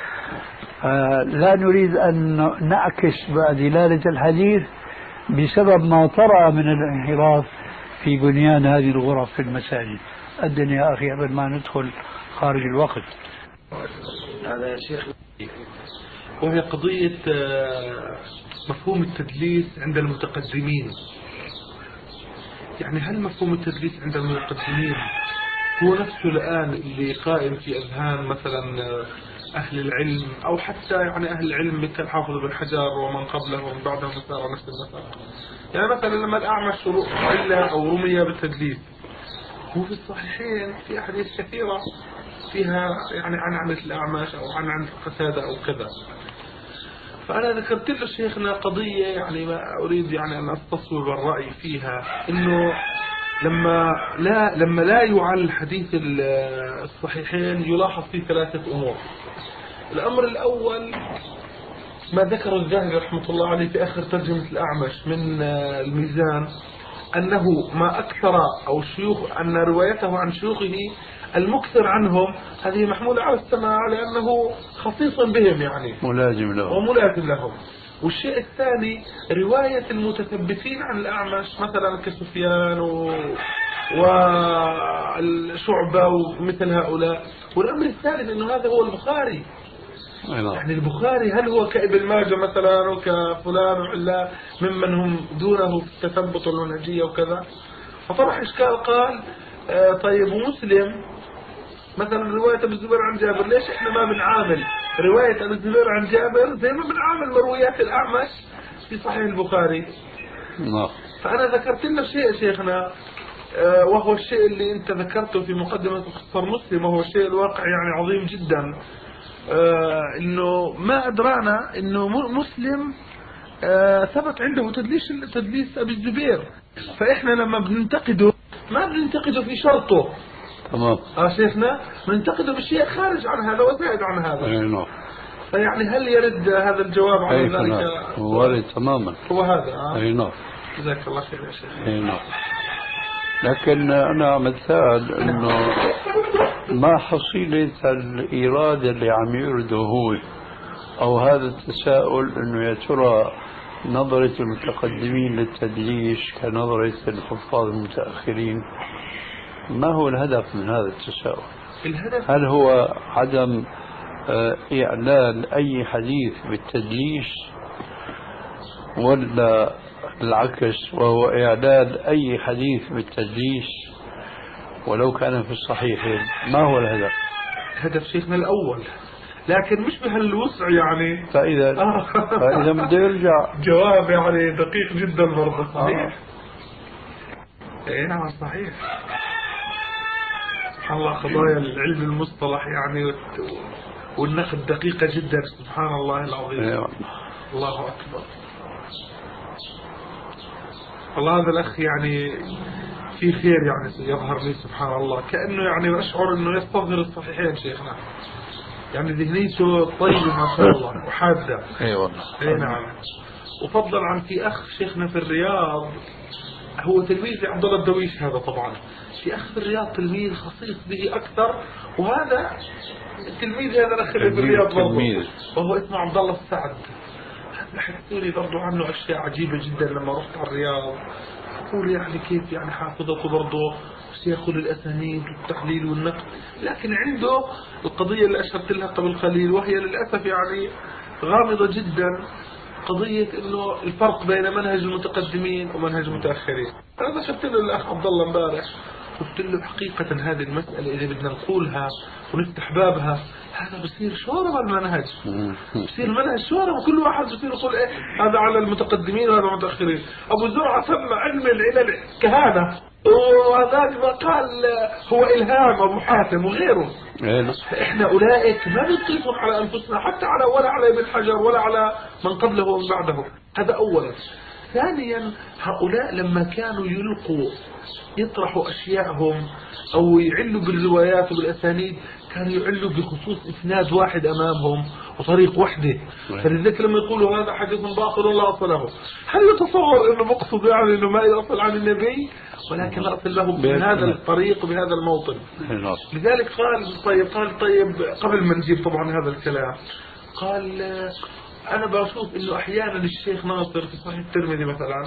آه لا نريد أن نعكس دلالة الحديث بسبب ما طرأ من الانحراف في بنيان هذه الغرف في المساجد. أدني يا أخي قبل ما ندخل خارج الوقت. هذا يا شيخ، وهي قضية مفهوم التدليس عند المتقدمين. يعني هل مفهوم التدليس عند المتقدمين هو نفسه الآن اللي قائم في أذهان مثلا أهل العلم، أو حتى يعني أهل العلم مثل حافظ بن حجر ومن قبله ومن بعدهم مسار نفس المسار؟ يعني مثلا لما الأعمش علا أو رمي بالتدليس، هو في الصحيحين في أحاديث كثيرة فيها يعني عن عنة الأعمش أو عن عنة القسادة أو كذا. فأنا ذكرت له شيخنا قضية يعني ما أريد يعني أن أستصوب الرأي فيها، إنه لما لا لما لا يعل حديث الصحيحين يلاحظ فيه ثلاثة أمور. الأمر الأول ما ذكر الذهبي رحمة الله عليه في آخر ترجمة الأعمش من الميزان، أنه ما أكثر أو شيوخ أن روايته عن شيوخه المكثر عنهم هذه محمولة على السماع لأنه خصيص بهم يعني ملازم لهم وملازم لهم. والشيء الثاني رواية المتثبتين عن الأعمش مثلا كسفيان و... والشعبة ومثل هؤلاء. والأمر الثالث أنه هذا هو البخاري. يعني البخاري هل هو كابن ماجه مثلا وكفلان وعلا ممن هم دونه في التثبت والمنهجية وكذا؟ فطرح إشكال قال آه طيب ومسلم مثلا رواية أبو الزبير عن جابر، ليش إحنا ما بنعامل رواية أبو الزبير عن جابر زي ما بنعامل مرويات الأعمش في صحيح البخاري؟ نعم. فأنا ذكرت له شيء شيخنا آه وهو الشيء اللي أنت ذكرته في مقدمة مختصر مسلم، وهو الشيء الواقع يعني عظيم جدا. آه إنه ما أدرانا إنه مسلم آه ثبت عنده تدليس تدليس أبي الزبير، فإحنا لما بننتقده ما بننتقده في شرطه. تمام. آه شيخنا بننتقده بشيء خارج عن هذا وزائد عن هذا. أي نعم. فيعني هل يرد هذا الجواب على ذلك؟ نعم. وارد تماما. هو هذا. آه. أي نعم. جزاك الله خير يا شيخ. أي نعم. لكن أنا مثال إنه ما حصيلة الإيراد اللي عم يرده هو أو هذا التساؤل إنه يا ترى نظرة المتقدمين للتدليس كنظرة الحفاظ المتأخرين، ما هو الهدف من هذا التساؤل؟ الهدف هل هو عدم إعلان أي حديث بالتدليس ولا العكس وهو إعداد أي حديث بالتدليس ولو كان في الصحيح؟ ما هو الهدف؟ هدف شيخنا الأول، لكن مش بهالوسع يعني. فإذا آه. فإذا بده يرجع. جواب يعني دقيق جدا برضه. صحيح. اي نعم صحيح. سبحان الله، قضايا العلم المصطلح يعني والنقد دقيقة جدا. سبحان الله العظيم. الله أكبر. والله هذا الأخ يعني في خير يعني يظهر لي. سبحان الله، كأنه يعني أشعر أنه يستصغر الصحيحين شيخنا، يعني ذهنيته طيبة ما شاء الله وحادة. اي والله. اي نعم. وفضلا عن في أخ شيخنا في الرياض، هو تلميذ عبد الله الدويش هذا طبعا، في أخ في الرياض تلميذ خصيص به أكثر، وهذا التلميذ هذا الأخ اللي في الرياض برضه وهو اسمه عبد الله السعد. حكوا لي برضه عنه أشياء عجيبة جدا لما رحت على الرياض. يقول يعني كيف يعني حافظته برضه سياخذ الأسانيد والتحليل والنقد، لكن عنده القضية اللي أشرت لها قبل قليل وهي للأسف يعني غامضة جدا، قضية إنه الفرق بين منهج المتقدمين ومنهج المتأخرين. أنا شفت له الأخ عبد الله امبارح، قلت له حقيقة هذه المسألة إذا بدنا نقولها ونفتح بابها هذا بصير شوربة المنهج، بصير المنهج شوربة، كل واحد بصير يقول إيه هذا على المتقدمين وهذا على المتأخرين. أبو زرعة سمى علم العلل كهانة، وهذاك ما قال هو إلهام أبو حاتم وغيره. إحنا أولئك ما بنقيسهم على أنفسنا حتى على ولا على ابن حجر ولا على من قبله ومن بعده. هذا أولا. ثانيا هؤلاء لما كانوا يلقوا يطرحوا أشياءهم أو يعلوا بالروايات وبالأسانيد كانوا يعلوا بخصوص إسناد واحد أمامهم وطريق وحده، فلذلك لما يقولوا هذا حديث باطل لا أصل له، هل يتصور أنه مقصود يعني أنه ما يصل عن النبي، ولكن أصل له بهذا الطريق وبهذا الموطن. لذلك قال طيب قال طيب قبل ما نجيب طبعا هذا الكلام، قال أنا بشوف إنه أحيانا الشيخ ناصر في صحيح الترمذي مثلا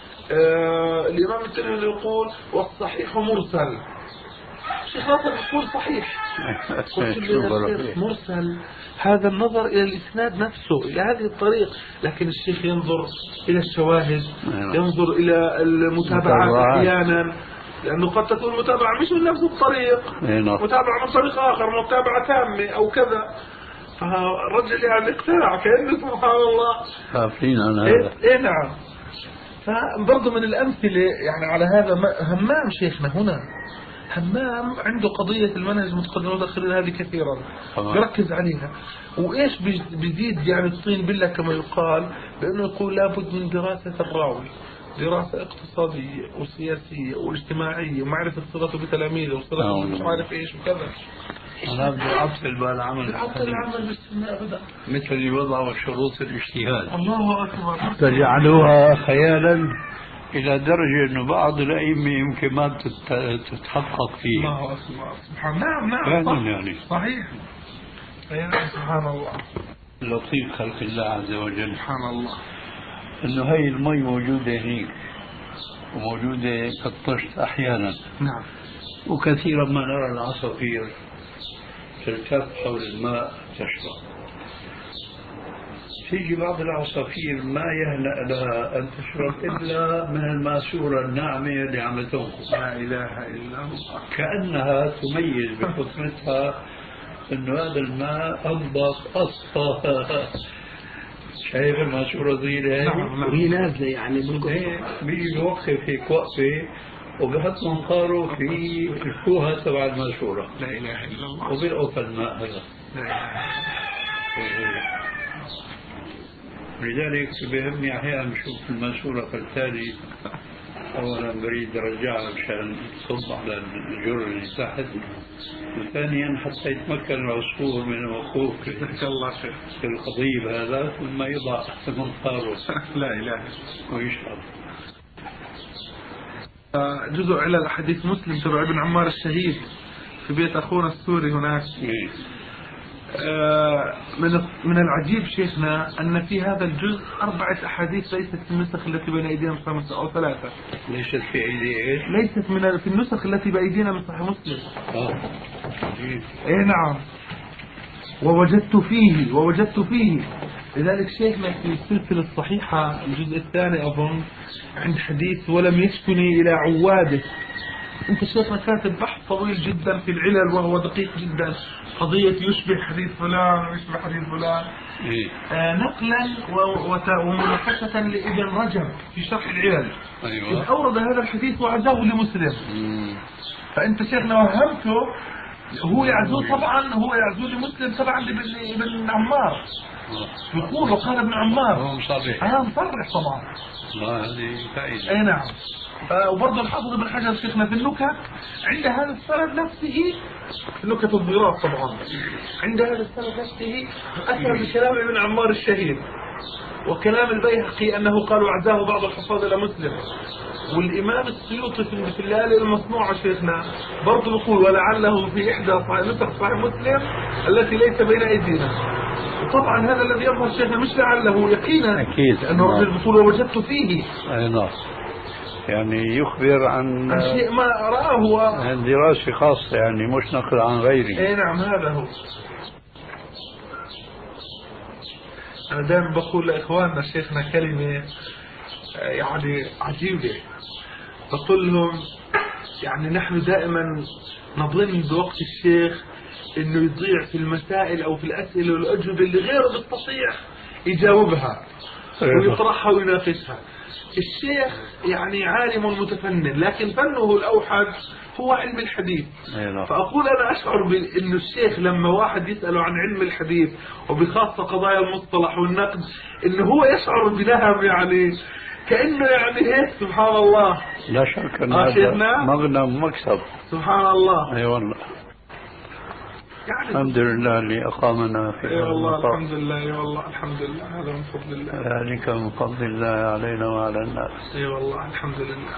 آه الإمام الترمذي يقول والصحيح مرسل، الشيخ ناصر يقول صحيح. قلت له مرسل هذا النظر إلى الإسناد نفسه إلى هذه الطريق، لكن الشيخ ينظر إلى الشواهد، ينظر إلى المتابعات أحيانا، لأنه قد تكون متابعة مش من نفس الطريق، متابعة من طريق آخر، متابعة تامة أو كذا، فالرجل يعني اقتنع كأنه سبحان الله خافين عن هذا. إيه نعم. فبرضه من الأمثلة يعني على هذا همام شيخنا هنا، همام عنده قضية المنهج المتقدم والمتأخرين هذه كثيرا يركز عليها، وإيش بيزيد يعني الطين بالله كما يقال، بأنه يقول لابد من دراسة الراوي، دراسة اقتصادية وسياسية واجتماعية ومعرفة صلته بتلاميذه وصلته مش عارف إيش وكذا. أنا بدي أعطل بالعمل العمل بالسنة أبدا، مثل اللي وضعوا شروط الاجتهاد الله أكبر تجعلوها خيالا إلى درجة أنه بعض الأئمة يمكن ما تتحقق فيه. الله أكبر. سبحان نعم نعم صح. يعني صحيح. أيوة سبحان الله. لطيف خلق الله عز وجل. سبحان الله. إنه هاي المي موجودة هنيك وموجودة كالطشت أحيانا. نعم. وكثيرا ما نرى العصافير تلتف حول الماء تشرب. تيجي بعض العصافير ما يهنأ لها أن تشرب إلا من الماسورة الناعمة اللي عم تنقص. لا إله إلا الله. كأنها تميز بفطرتها إنه هذا الماء أنضف أصفى. شايف الماسورة صغيرة هاي؟ وهي نازلة يعني بيجي بوقف هيك وقفة وبحط منقاره في الكوهة تبع الماسورة. لا إله إلا الله. وبيلقط الماء هذا. لا إله إلا الله. لذلك بهمني أحيانا بشوف الماسورة فالتالي أولا بريد أرجعها مشان تصب على الجر اللي تحت، وثانيا حتى يتمكن العصفور من الوقوف في القضيب هذا ثم يضع تحت منقاره. لا إله ويشرب. جزء علل حديث مسلم تبع ابن عمار الشهيد في بيت أخونا السوري هناك. من من العجيب شيخنا أن في هذا الجزء أربعة أحاديث ليست في النسخ التي بين أيدينا خمسة أو ثلاثة. ليست في أيدي إيش؟ ليست من في النسخ التي بأيدينا من صحيح مسلم. آه. إيه نعم. ووجدت فيه ووجدت فيه لذلك شيخنا في السلسلة الصحيحة الجزء الثاني أظن عند حديث ولم يسكني إلى عواده. أنت شيخنا كاتب بحث طويل جدا في العلل وهو دقيق جدا، قضية يشبه حديث فلان ويشبه حديث فلان، آه نقلا ومناقشة لابن رجب في شرح العلل. أيوة. إذ أورد هذا الحديث وعزاه لمسلم. فأنت شيخنا وهمته، هو يعزوه طبعا، هو يعزوه لمسلم طبعا لابن عمار، يقول وقال ابن عمار هو مصرح. أنا مصرح طبعا. الله هذه فائدة. أي نعم. وبرضه الحافظ ابن حجر شيخنا في النكت عند هذا السند نفسه، نكت الضياف طبعا، عند هذا السند نفسه أثر بكلام ابن عمار الشهير وكلام البيهقي أنه قالوا عزاه بعض الحفاظ إلى مسلم. والإمام السيوطي في الليالي المصنوعة شيخنا برضه يقول ولعله في إحدى نسخ صحيح مسلم التي ليس بين أيدينا. وطبعا هذا الذي يظهر شيخنا مش لعله يقينا، أكيد أنه رجل بطول ووجدت فيه. أي نعم، يعني يخبر عن عن شيء ما رآه عن دراسة خاصة، يعني مش نقل عن غيره. اي نعم هذا هو. أنا دائما بقول لإخواننا شيخنا كلمة يعني عجيبة، بقول لهم يعني نحن دائما نظن بوقت الشيخ إنه يضيع في المسائل أو في الأسئلة والأجوبة اللي غيره بيستطيع يجاوبها ويطرحها ويناقشها. الشيخ يعني عالم متفنن، لكن فنه الأوحد هو علم الحديث. فأقول أنا أشعر بأن الشيخ لما واحد يسأله عن علم الحديث وبخاصة قضايا المصطلح والنقد، إنه هو يشعر بنهم، يعني كأنه يعني هيك سبحان الله. لا شك أن هذا مغنم مكسب. سبحان الله. أي والله. يعني الحمد لله اللي أقامنا في اي والله الحمد لله، اي والله الحمد لله، هذا من فضل الله. ذلك من فضل الله علينا وعلى الناس. اي والله الحمد لله.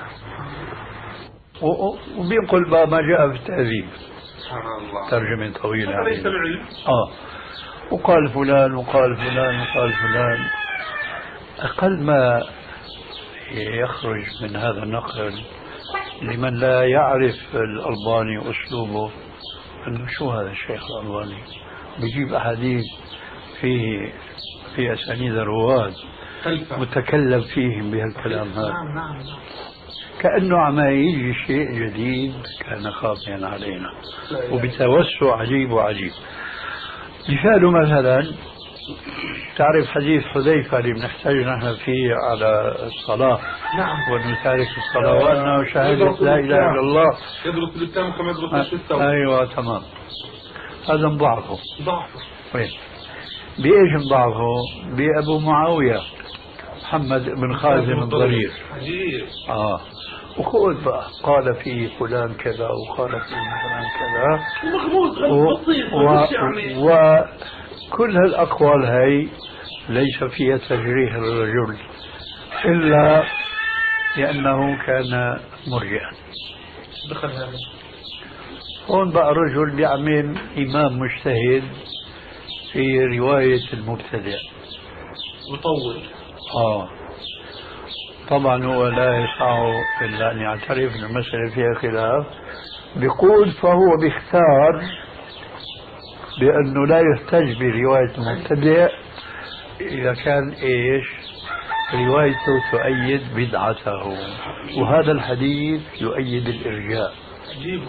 وبينقل ما جاء في التهذيب. سبحان الله. ترجمة طويلة. هذا ليس بعلم. اه وقال فلان وقال فلان وقال فلان. أقل ما يخرج من هذا النقل لمن لا يعرف الألباني وأسلوبه أنه شو هذا الشيخ الألباني بيجيب أحاديث فيه في أسانيد الرواة متكلم فيهم بهالكلام هذا. نعم نعم. كأنه عم يجي شيء جديد كان خافيا علينا وبتوسع عجيب وعجيب. مثال مثلا تعرف حديث حذيفة اللي بنحتاج نحن فيه على الصلاة. نعم. ونتارك الصلاة وأنه شهادة لا إله إلا الله يدرس الإسلام كما يدرس التوحيد. أيوة تمام. هذا مضاعفه. ضعفه. وين؟ بإيش مضاعفه؟ بأبو معاوية محمد بن خازم الضرير. عجيب. آه. وقول بقى قال فيه فلان كذا وقال فيه فلان كذا. مغموض بسيط و... يعني. وكل هالأقوال هاي ليس فيها تجريح الرجل إلا لأنه كان مرجئا. دخل هذا. هون بقى الرجل بيعمل إمام مجتهد في رواية المبتدع. وطول. آه. طبعا هو لا يسعه إلا أن يعترف أن المسألة فيها خلاف. بيقول فهو بيختار بأنه لا يحتج برواية المبتدع إذا كان إيش روايته تؤيد بدعته، وهذا الحديث يؤيد الإرجاء. عجيب.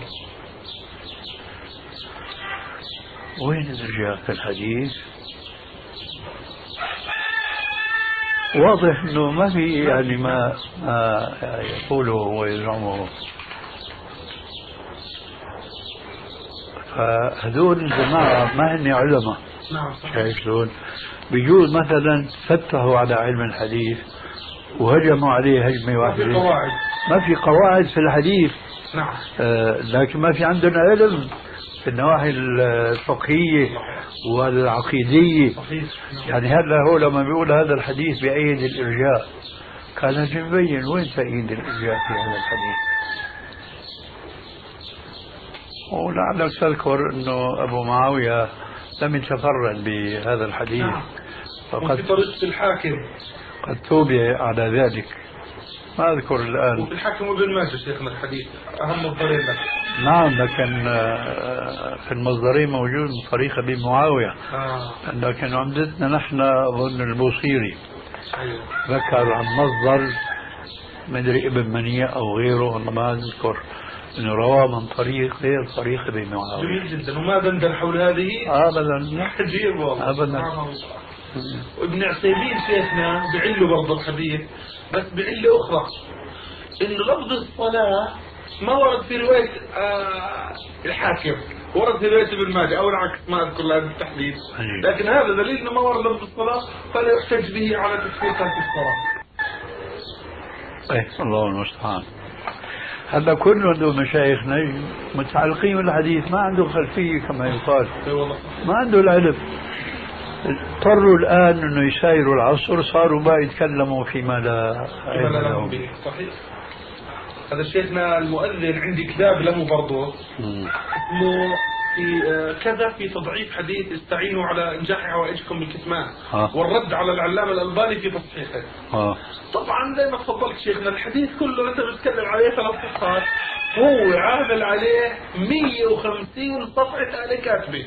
وين الإرجاء في الحديث؟ واضح انه ما في يعني ما ما يقوله ويزعمه. فهذول الجماعة ما هن علماء. نعم. شايف شلون؟ بيجوز مثلا فتحوا على علم الحديث وهجموا عليه هجمة واحدة. ما في قواعد. ما في قواعد في الحديث. نعم. آه لكن ما في عندنا علم في النواحي الفقهية والعقيدية. صحيح. يعني هلا هو لما بيقول هذا الحديث بأيد الإرجاء كان يبين وين تأييد الإرجاء في هذا الحديث. ولعلك تذكر أنه أبو معاوية لم يتفرد بهذا الحديث. نعم. فقد وفي طريقة الحاكم قد توبع على ذلك. ما أذكر الآن. وفي الحاكم وابن ماجه شيخنا الحديث أهم مصدرين لك. نعم، لكن في المصدرين موجود من طريق أبي معاوية. آه. لكن عمدتنا نحن أظن البوصيري. أيوه. ذكر عن مصدر مدري ابن منيع أو غيره، والله ما أذكر، انه رواه من طريق غير طريق ابن معاوية. جميل جدا. وما دندن حول هذه ابدا. عجيب والله. ابدا. وابن عثيمين شيخنا بعله برضه الحديث، بس بعله اخرى، انه لفظ الصلاة ما ورد في رواية آه الحاكم، ورد في رواية ابن ماجه او العكس، ما اذكر هذا التحديد، لكن هذا دليل انه ما ورد لفظ الصلاة، فلا يحتج به على تكفيرها في الصلاة. ايه الله المستعان. هذا كله مشايخنا متعلقين بالحديث، ما عنده خلفية كما يقال، ما عنده العلم. اضطروا الآن أنه يسايروا العصر، صاروا بقى يتكلموا فيما لا علم لهم به. صحيح. هذا شيخنا المؤذن عندي كتاب له برضه اسمه في كذا في تضعيف حديث استعينوا على إنجاح حوائجكم بالكتمان، آه. والرد على العلامة الألباني في تصحيحه. آه. طبعا زي ما تفضلت شيخنا الحديث كله أنت بتتكلم عليه ثلاث صفحات، هو عامل عليه مية وخمسين صفحة آلة كاتبة،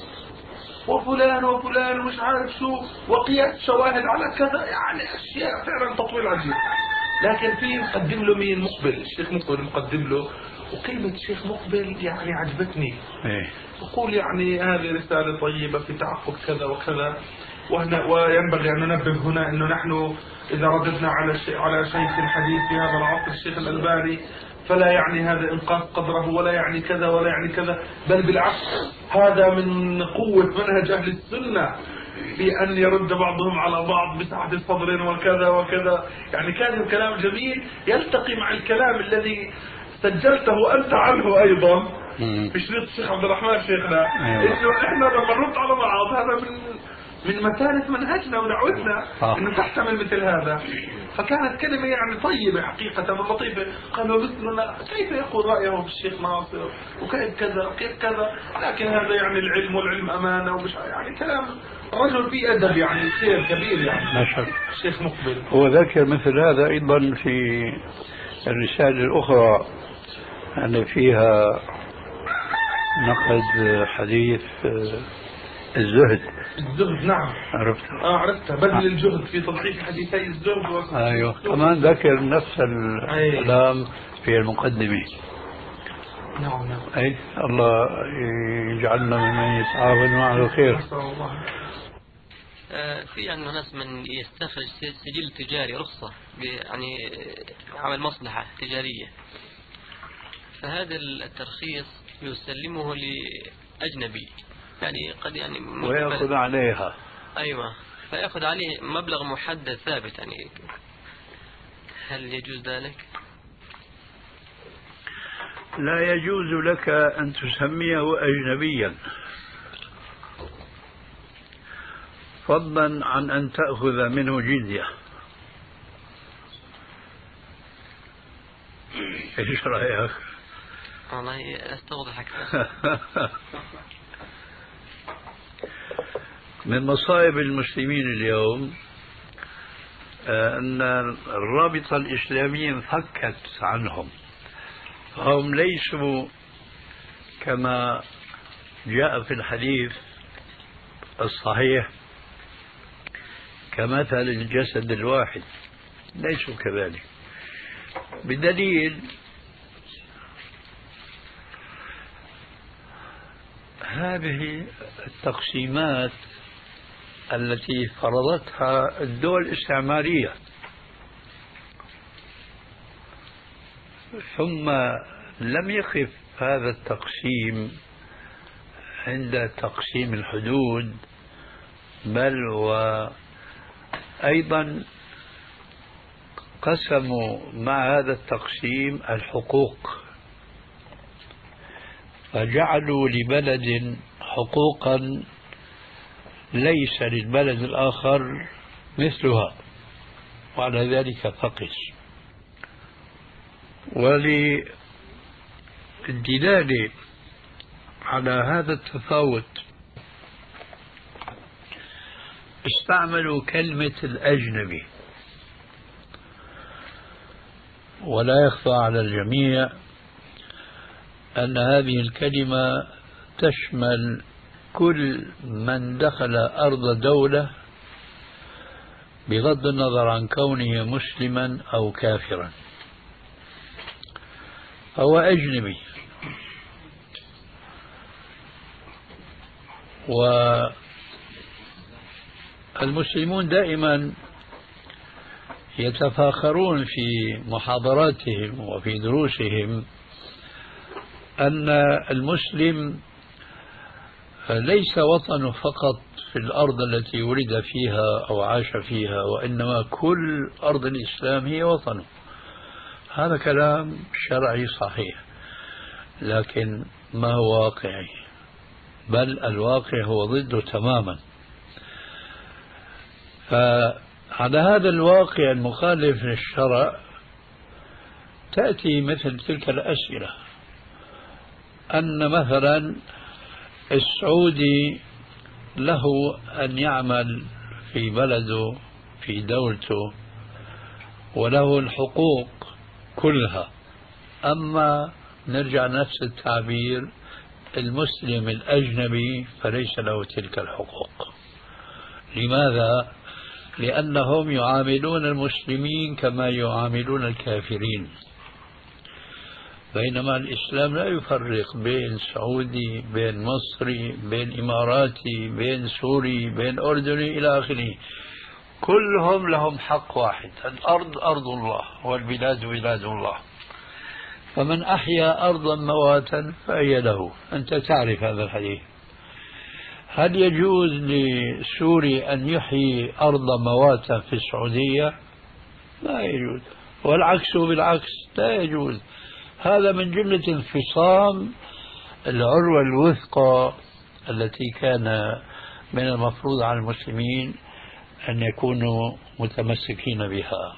وفلان وفلان ومش عارف شو، وقياس شواهد على كذا، يعني أشياء فعلا تطويل عجيب. لكن في مقدم له مين؟ مقبل، الشيخ مقبل مقدم له، وكلمة الشيخ مقبل يعني عجبتني. إيه. يقول يعني هذه رسالة طيبة في تعقب كذا وكذا، وهنا وينبغي أن ننبه هنا أنه نحن إذا رددنا على شيء على شيخ الحديث في هذا العصر الشيخ الألباني فلا يعني هذا إنقاذ قدره، ولا يعني كذا ولا يعني كذا، بل بالعكس هذا من قوة منهج أهل السنة بأن يرد بعضهم على بعض بسعة صدر وكذا وكذا. يعني كان الكلام جميل يلتقي مع الكلام الذي سجلته أنت عنه أيضا في شريط الشيخ عبد الرحمن شيخنا، إنه إحنا لما نرد على بعض هذا من من متانة منهجنا ودعوتنا إنه تحتمل مثل هذا. فكانت كلمة يعني طيبة حقيقة ولطيفة. قالوا مثلنا كيف يقول رأيه في الشيخ ناصر وكيف كذا وكيف كذا، لكن هذا يعني العلم والعلم أمانة ومش يعني كلام رجل فيه أدب، يعني خير كبير يعني. ما شاء الله. الشيخ مقبل هو ذكر مثل هذا أيضا في الرسالة الأخرى أن فيها نقد حديث الزهد. الزهد نعم عرفتها. اه عرفتها بذل الجهد في تضعيف حديثي الزهد و... ايوه كمان ذكر نفس الكلام في المقدمة. نعم نعم. اي الله يجعلنا ممن يتعاونوا على الخير. في عندنا ناس من يستخرج سجل تجاري رخصة يعني عمل مصلحة تجارية، فهذا الترخيص يسلمه لأجنبي، يعني قد يعني ويأخذ عليها. أيوة، فيأخذ عليه مبلغ محدد ثابت، يعني هل يجوز ذلك؟ لا يجوز لك أن تسميه أجنبيا، فضلا عن أن تأخذ منه جزية. إيش رأيك؟ والله أستوضح أكثر. من مصائب المسلمين اليوم أن الرابطة الإسلامية انفكت عنهم، فهم ليسوا كما جاء في الحديث الصحيح كمثل الجسد الواحد، ليسوا كذلك، بدليل هذه التقسيمات التي فرضتها الدول الاستعمارية، ثم لم يقف هذا التقسيم عند تقسيم الحدود، بل وأيضا قسموا مع هذا التقسيم الحقوق، فجعلوا لبلد حقوقا ليس للبلد الآخر مثلها، وعلى ذلك فقس. وللدلالة على هذا التفاوت استعملوا كلمة الأجنبي، ولا يخفى على الجميع أن هذه الكلمة تشمل كل من دخل أرض دولة بغض النظر عن كونه مسلما أو كافرا، هو أجنبي. والمسلمون دائما يتفاخرون في محاضراتهم وفي دروسهم أن المسلم ليس وطنه فقط في الأرض التي ولد فيها أو عاش فيها، وإنما كل أرض الإسلام هي وطنه. هذا كلام شرعي صحيح، لكن ما هو واقعي، بل الواقع هو ضده تماما. فعلى هذا الواقع المخالف للشرع تأتي مثل تلك الأسئلة، أن مثلا السعودي له أن يعمل في بلده في دولته وله الحقوق كلها، أما نرجع نفس التعبير المسلم الأجنبي فليس له تلك الحقوق. لماذا؟ لأنهم يعاملون المسلمين كما يعاملون الكافرين، بينما الإسلام لا يفرق بين سعودي، بين مصري، بين إماراتي، بين سوري، بين أردني إلى آخره. كلهم لهم حق واحد، الأرض أرض الله والبلاد بلاد الله، فمن أحيا أرضا مواتا فهي له. أنت تعرف هذا الحديث. هل يجوز لسوري أن يحيي أرضا مواتا في السعودية؟ لا يجوز، والعكس بالعكس لا يجوز. هذا من جملة انفصام العروة الوثقى التي كان من المفروض على المسلمين أن يكونوا متمسكين بها.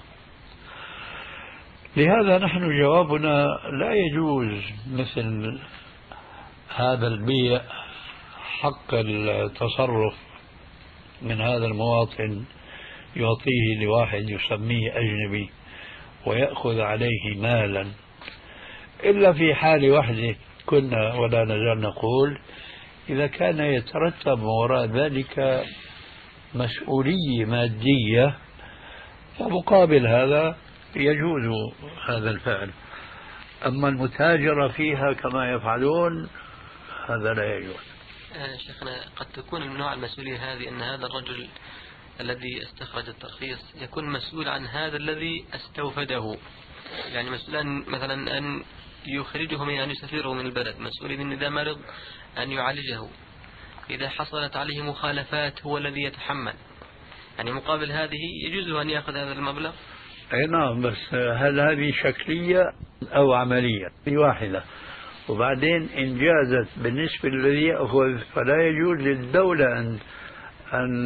لهذا نحن جوابنا لا يجوز مثل هذا البيع، حق التصرف من هذا المواطن يعطيه لواحد يسميه أجنبي ويأخذ عليه مالا، إلا في حال واحدة كنا ولا نزال نقول: إذا كان يترتب وراء ذلك مسؤولية مادية فمقابل هذا يجوز هذا الفعل. أما المتاجرة فيها كما يفعلون هذا لا يجوز. آه شيخنا، قد تكون من نوع المسؤولية هذه أن هذا الرجل الذي استخرج الترخيص يكون مسؤول عن هذا الذي استوفده، يعني مسؤولا مثلا أن يخرجه من أن يسافره من البلد، مسؤول إن إذا مرض أن يعالجه، إذا حصلت عليه مخالفات هو الذي يتحمل. يعني مقابل هذه يجوز له أن يأخذ هذا المبلغ؟ أي نعم، بس هل هذه شكلية أو عملية؟ في واحدة. وبعدين إن جازت بالنسبة للذي يأخذ فلا يجوز للدولة أن أن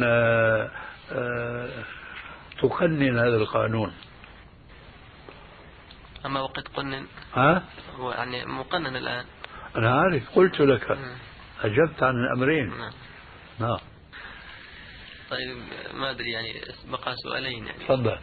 تقنن هذا القانون. أما وقد قنن ها؟ هو يعني مقنن الآن. أنا عارف، قلت لك م. أجبت عن الأمرين. نعم. نعم. طيب ما أدري، يعني بقى سؤالين. يعني تفضل.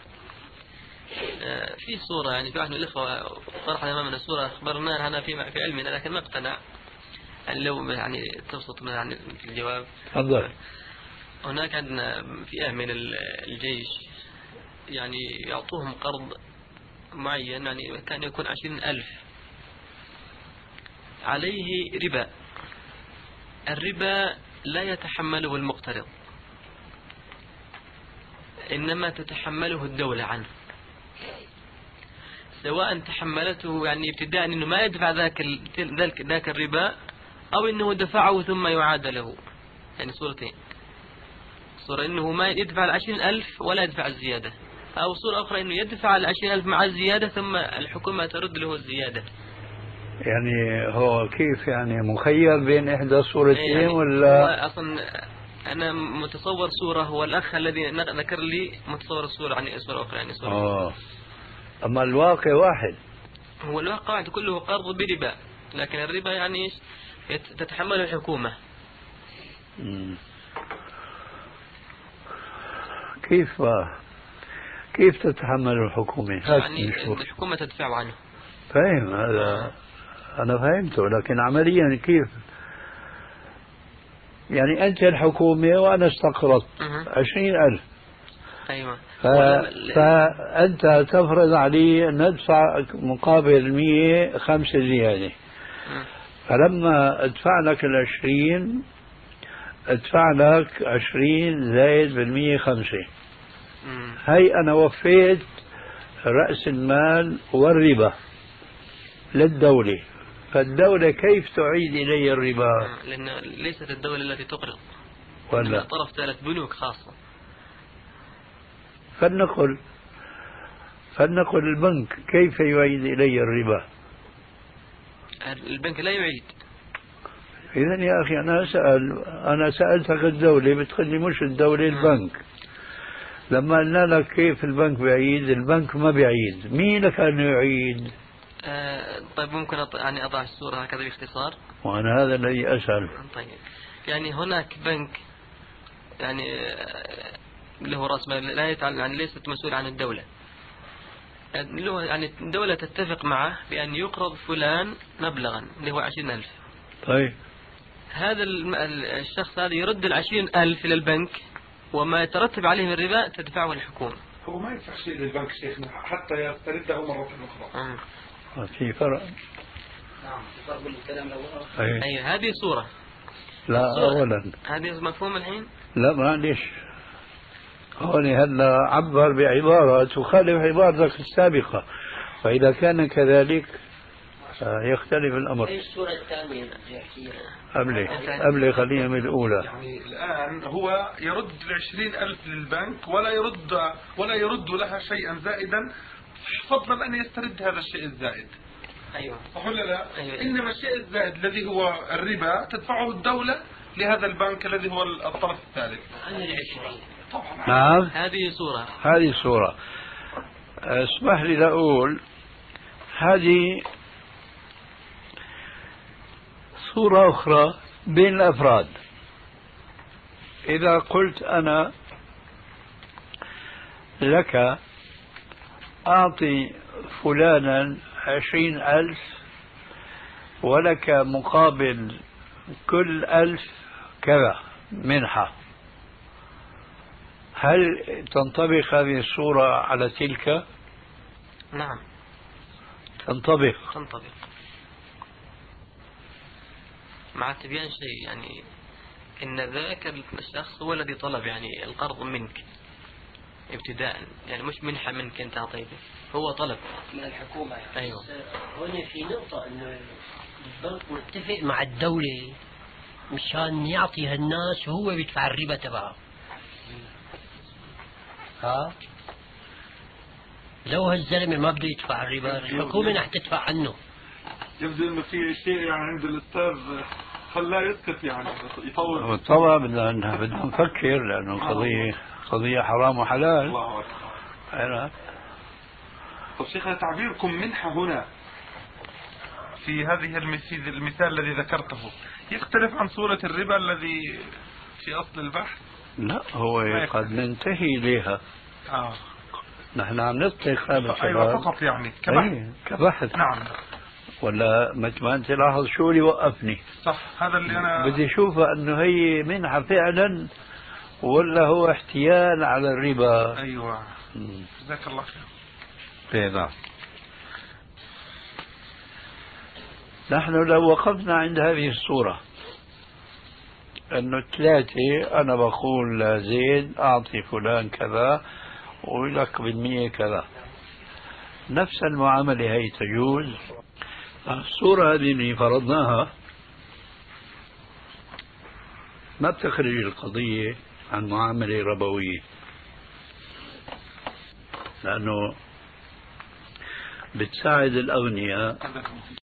في صورة، يعني في واحد من الإخوة طرح أمامنا صورة أخبرنا عنها في في علمنا لكن ما اقتنع. يعني لو يعني تبسط لنا عن الجواب. تفضل. هناك عندنا فئة من الجيش يعني يعطوهم قرض معين، يعني كان يكون عشرين ألف، عليه ربا. الربا لا يتحمله المقترض، إنما تتحمله الدولة عنه، سواء تحملته يعني ابتداء أنه ما يدفع ذاك ذاك ذاك الربا، أو أنه دفعه ثم يعاد له. يعني صورتين: صورة أنه ما يدفع العشرين ألف ولا يدفع الزيادة، أو صورة أخرى أنه يدفع العشرين ألف مع الزيادة ثم الحكومة ترد له الزيادة. يعني هو كيف يعني مخير بين إحدى صورتين يعني ولا؟ أصلا أنا متصور صورة، والأخ الذي ذكر لي متصور الصورة عن صورة أخرى، يعني صورة. آه. أما الواقع واحد. هو الواقع كله قرض بربا، لكن الربا يعني تتحمله الحكومة. مم. كيف كيف تتحمل الحكومة؟ يعني الحكومة تدفع عنه. فاهم هذا، أنا فهمته، لكن عمليا كيف؟ يعني أنت الحكومة وأنا استقرضت عشرين ألف. أيوة. ف... فأنت تفرض علي أن أدفع مقابل مية خمسة زيادة. فلما أدفع لك العشرين أدفع لك عشرين زائد بالمية خمسة. هاي أنا وفيت رأس المال والربا للدولة، فالدولة كيف تعيد إلي الربا؟ لأن ليست الدولة التي تقرض، ولا طرف ثالث، بنوك خاصة. فلنقل فلنقل البنك كيف يعيد إلي الربا؟ البنك لا يعيد. إذن يا أخي أنا أسأل، أنا سألتك الدولة بتقول لي مش الدولة البنك. لما قلنا لك كيف البنك بيعيد، البنك ما بيعيد، مين لك أنه يعيد؟ آه طيب ممكن أط... يعني أضع الصورة هكذا باختصار؟ وأنا هذا الذي أسأل. طيب يعني هناك بنك يعني آه له رأس مال لا يتعلم، يعني ليست مسؤول عن الدولة، يعني الدولة تتفق معه بأن يقرض فلان مبلغا اللي هو عشرين ألف. طيب هذا الشخص هذا يرد العشرين ألف إلى البنك، وما يترتب عليه من الربا تدفعه الحكومة. هو ما يدفع شيء للبنك شيخنا حتى يسترده مرة أخرى. في فرق. نعم في فرق بالكلام الأول. أي أي هذه صورة. لا أولا هذه مفهوم الحين؟ لا معلش، هون هلا عبر بعبارة تخالف عبارتك السابقة، فإذا كان كذلك يختلف الأمر. ايش الصورة الثانية؟ قبل قبل خلينا من الأولى. يعني الآن هو يرد العشرين ألف للبنك ولا يرد ولا يرد لها شيئا زائدا، فضلا أن يسترد هذا الشيء الزائد. أيوة. صح ولا لا؟ أيوة. إنما الشيء الزائد الذي هو الربا تدفعه الدولة لهذا البنك الذي هو الطرف الثالث. طبعا. نعم. هذه صورة. هذه صورة. اسمح لي لأقول هذه صورة أخرى بين الأفراد. إذا قلت أنا لك أعطي فلانا عشرين ألف ولك مقابل كل ألف كذا منحة، هل تنطبق هذه الصورة على تلك؟ نعم تنطبق. تنطبق مع تبيان شيء، يعني إن ذاك الشخص هو الذي طلب يعني القرض منك ابتداء، يعني مش منحة منك أنت أعطيته، هو طلب من الحكومة يعني. أيوة. هنا في نقطة إنه البنك متفق مع الدولة مشان يعطي هالناس وهو بيدفع الربا تبعه. ها لو هالزلمة ما بده يدفع الربا الحكومة رح تدفع عنه. يبدو انه في شيء يعني عند الاستاذ خلاه يسكت يعني يطول. طبعا بدنا بدنا نفكر لانه قضيه قضيه حرام وحلال. الله اكبر. طيب شيخنا تعبيركم منحة هنا في هذه المثال, المثال الذي ذكرته يختلف عن صورة الربا الذي في أصل البحث؟ لا هو قد ننتهي إليها. آه. نحن عم نطلق هذا الكلام. أيوة فقط يعني كبحث. أيه كبحث. نعم. ولا مثل ما أنت لاحظ شو اللي وقفني. صح هذا اللي أنا بدي أشوفها أنه هي منحة فعلا ولا هو احتيال على الربا. أيوة جزاك الله خير. نعم. نحن لو وقفنا عند هذه الصورة أنه ثلاثة أنا بقول لزيد أعطي فلان كذا ولك بالمية كذا، نفس المعاملة هي تجوز. الصورة هذه اللي فرضناها ما بتخرج القضية عن معاملة ربوية، لأنه بتساعد الأغنياء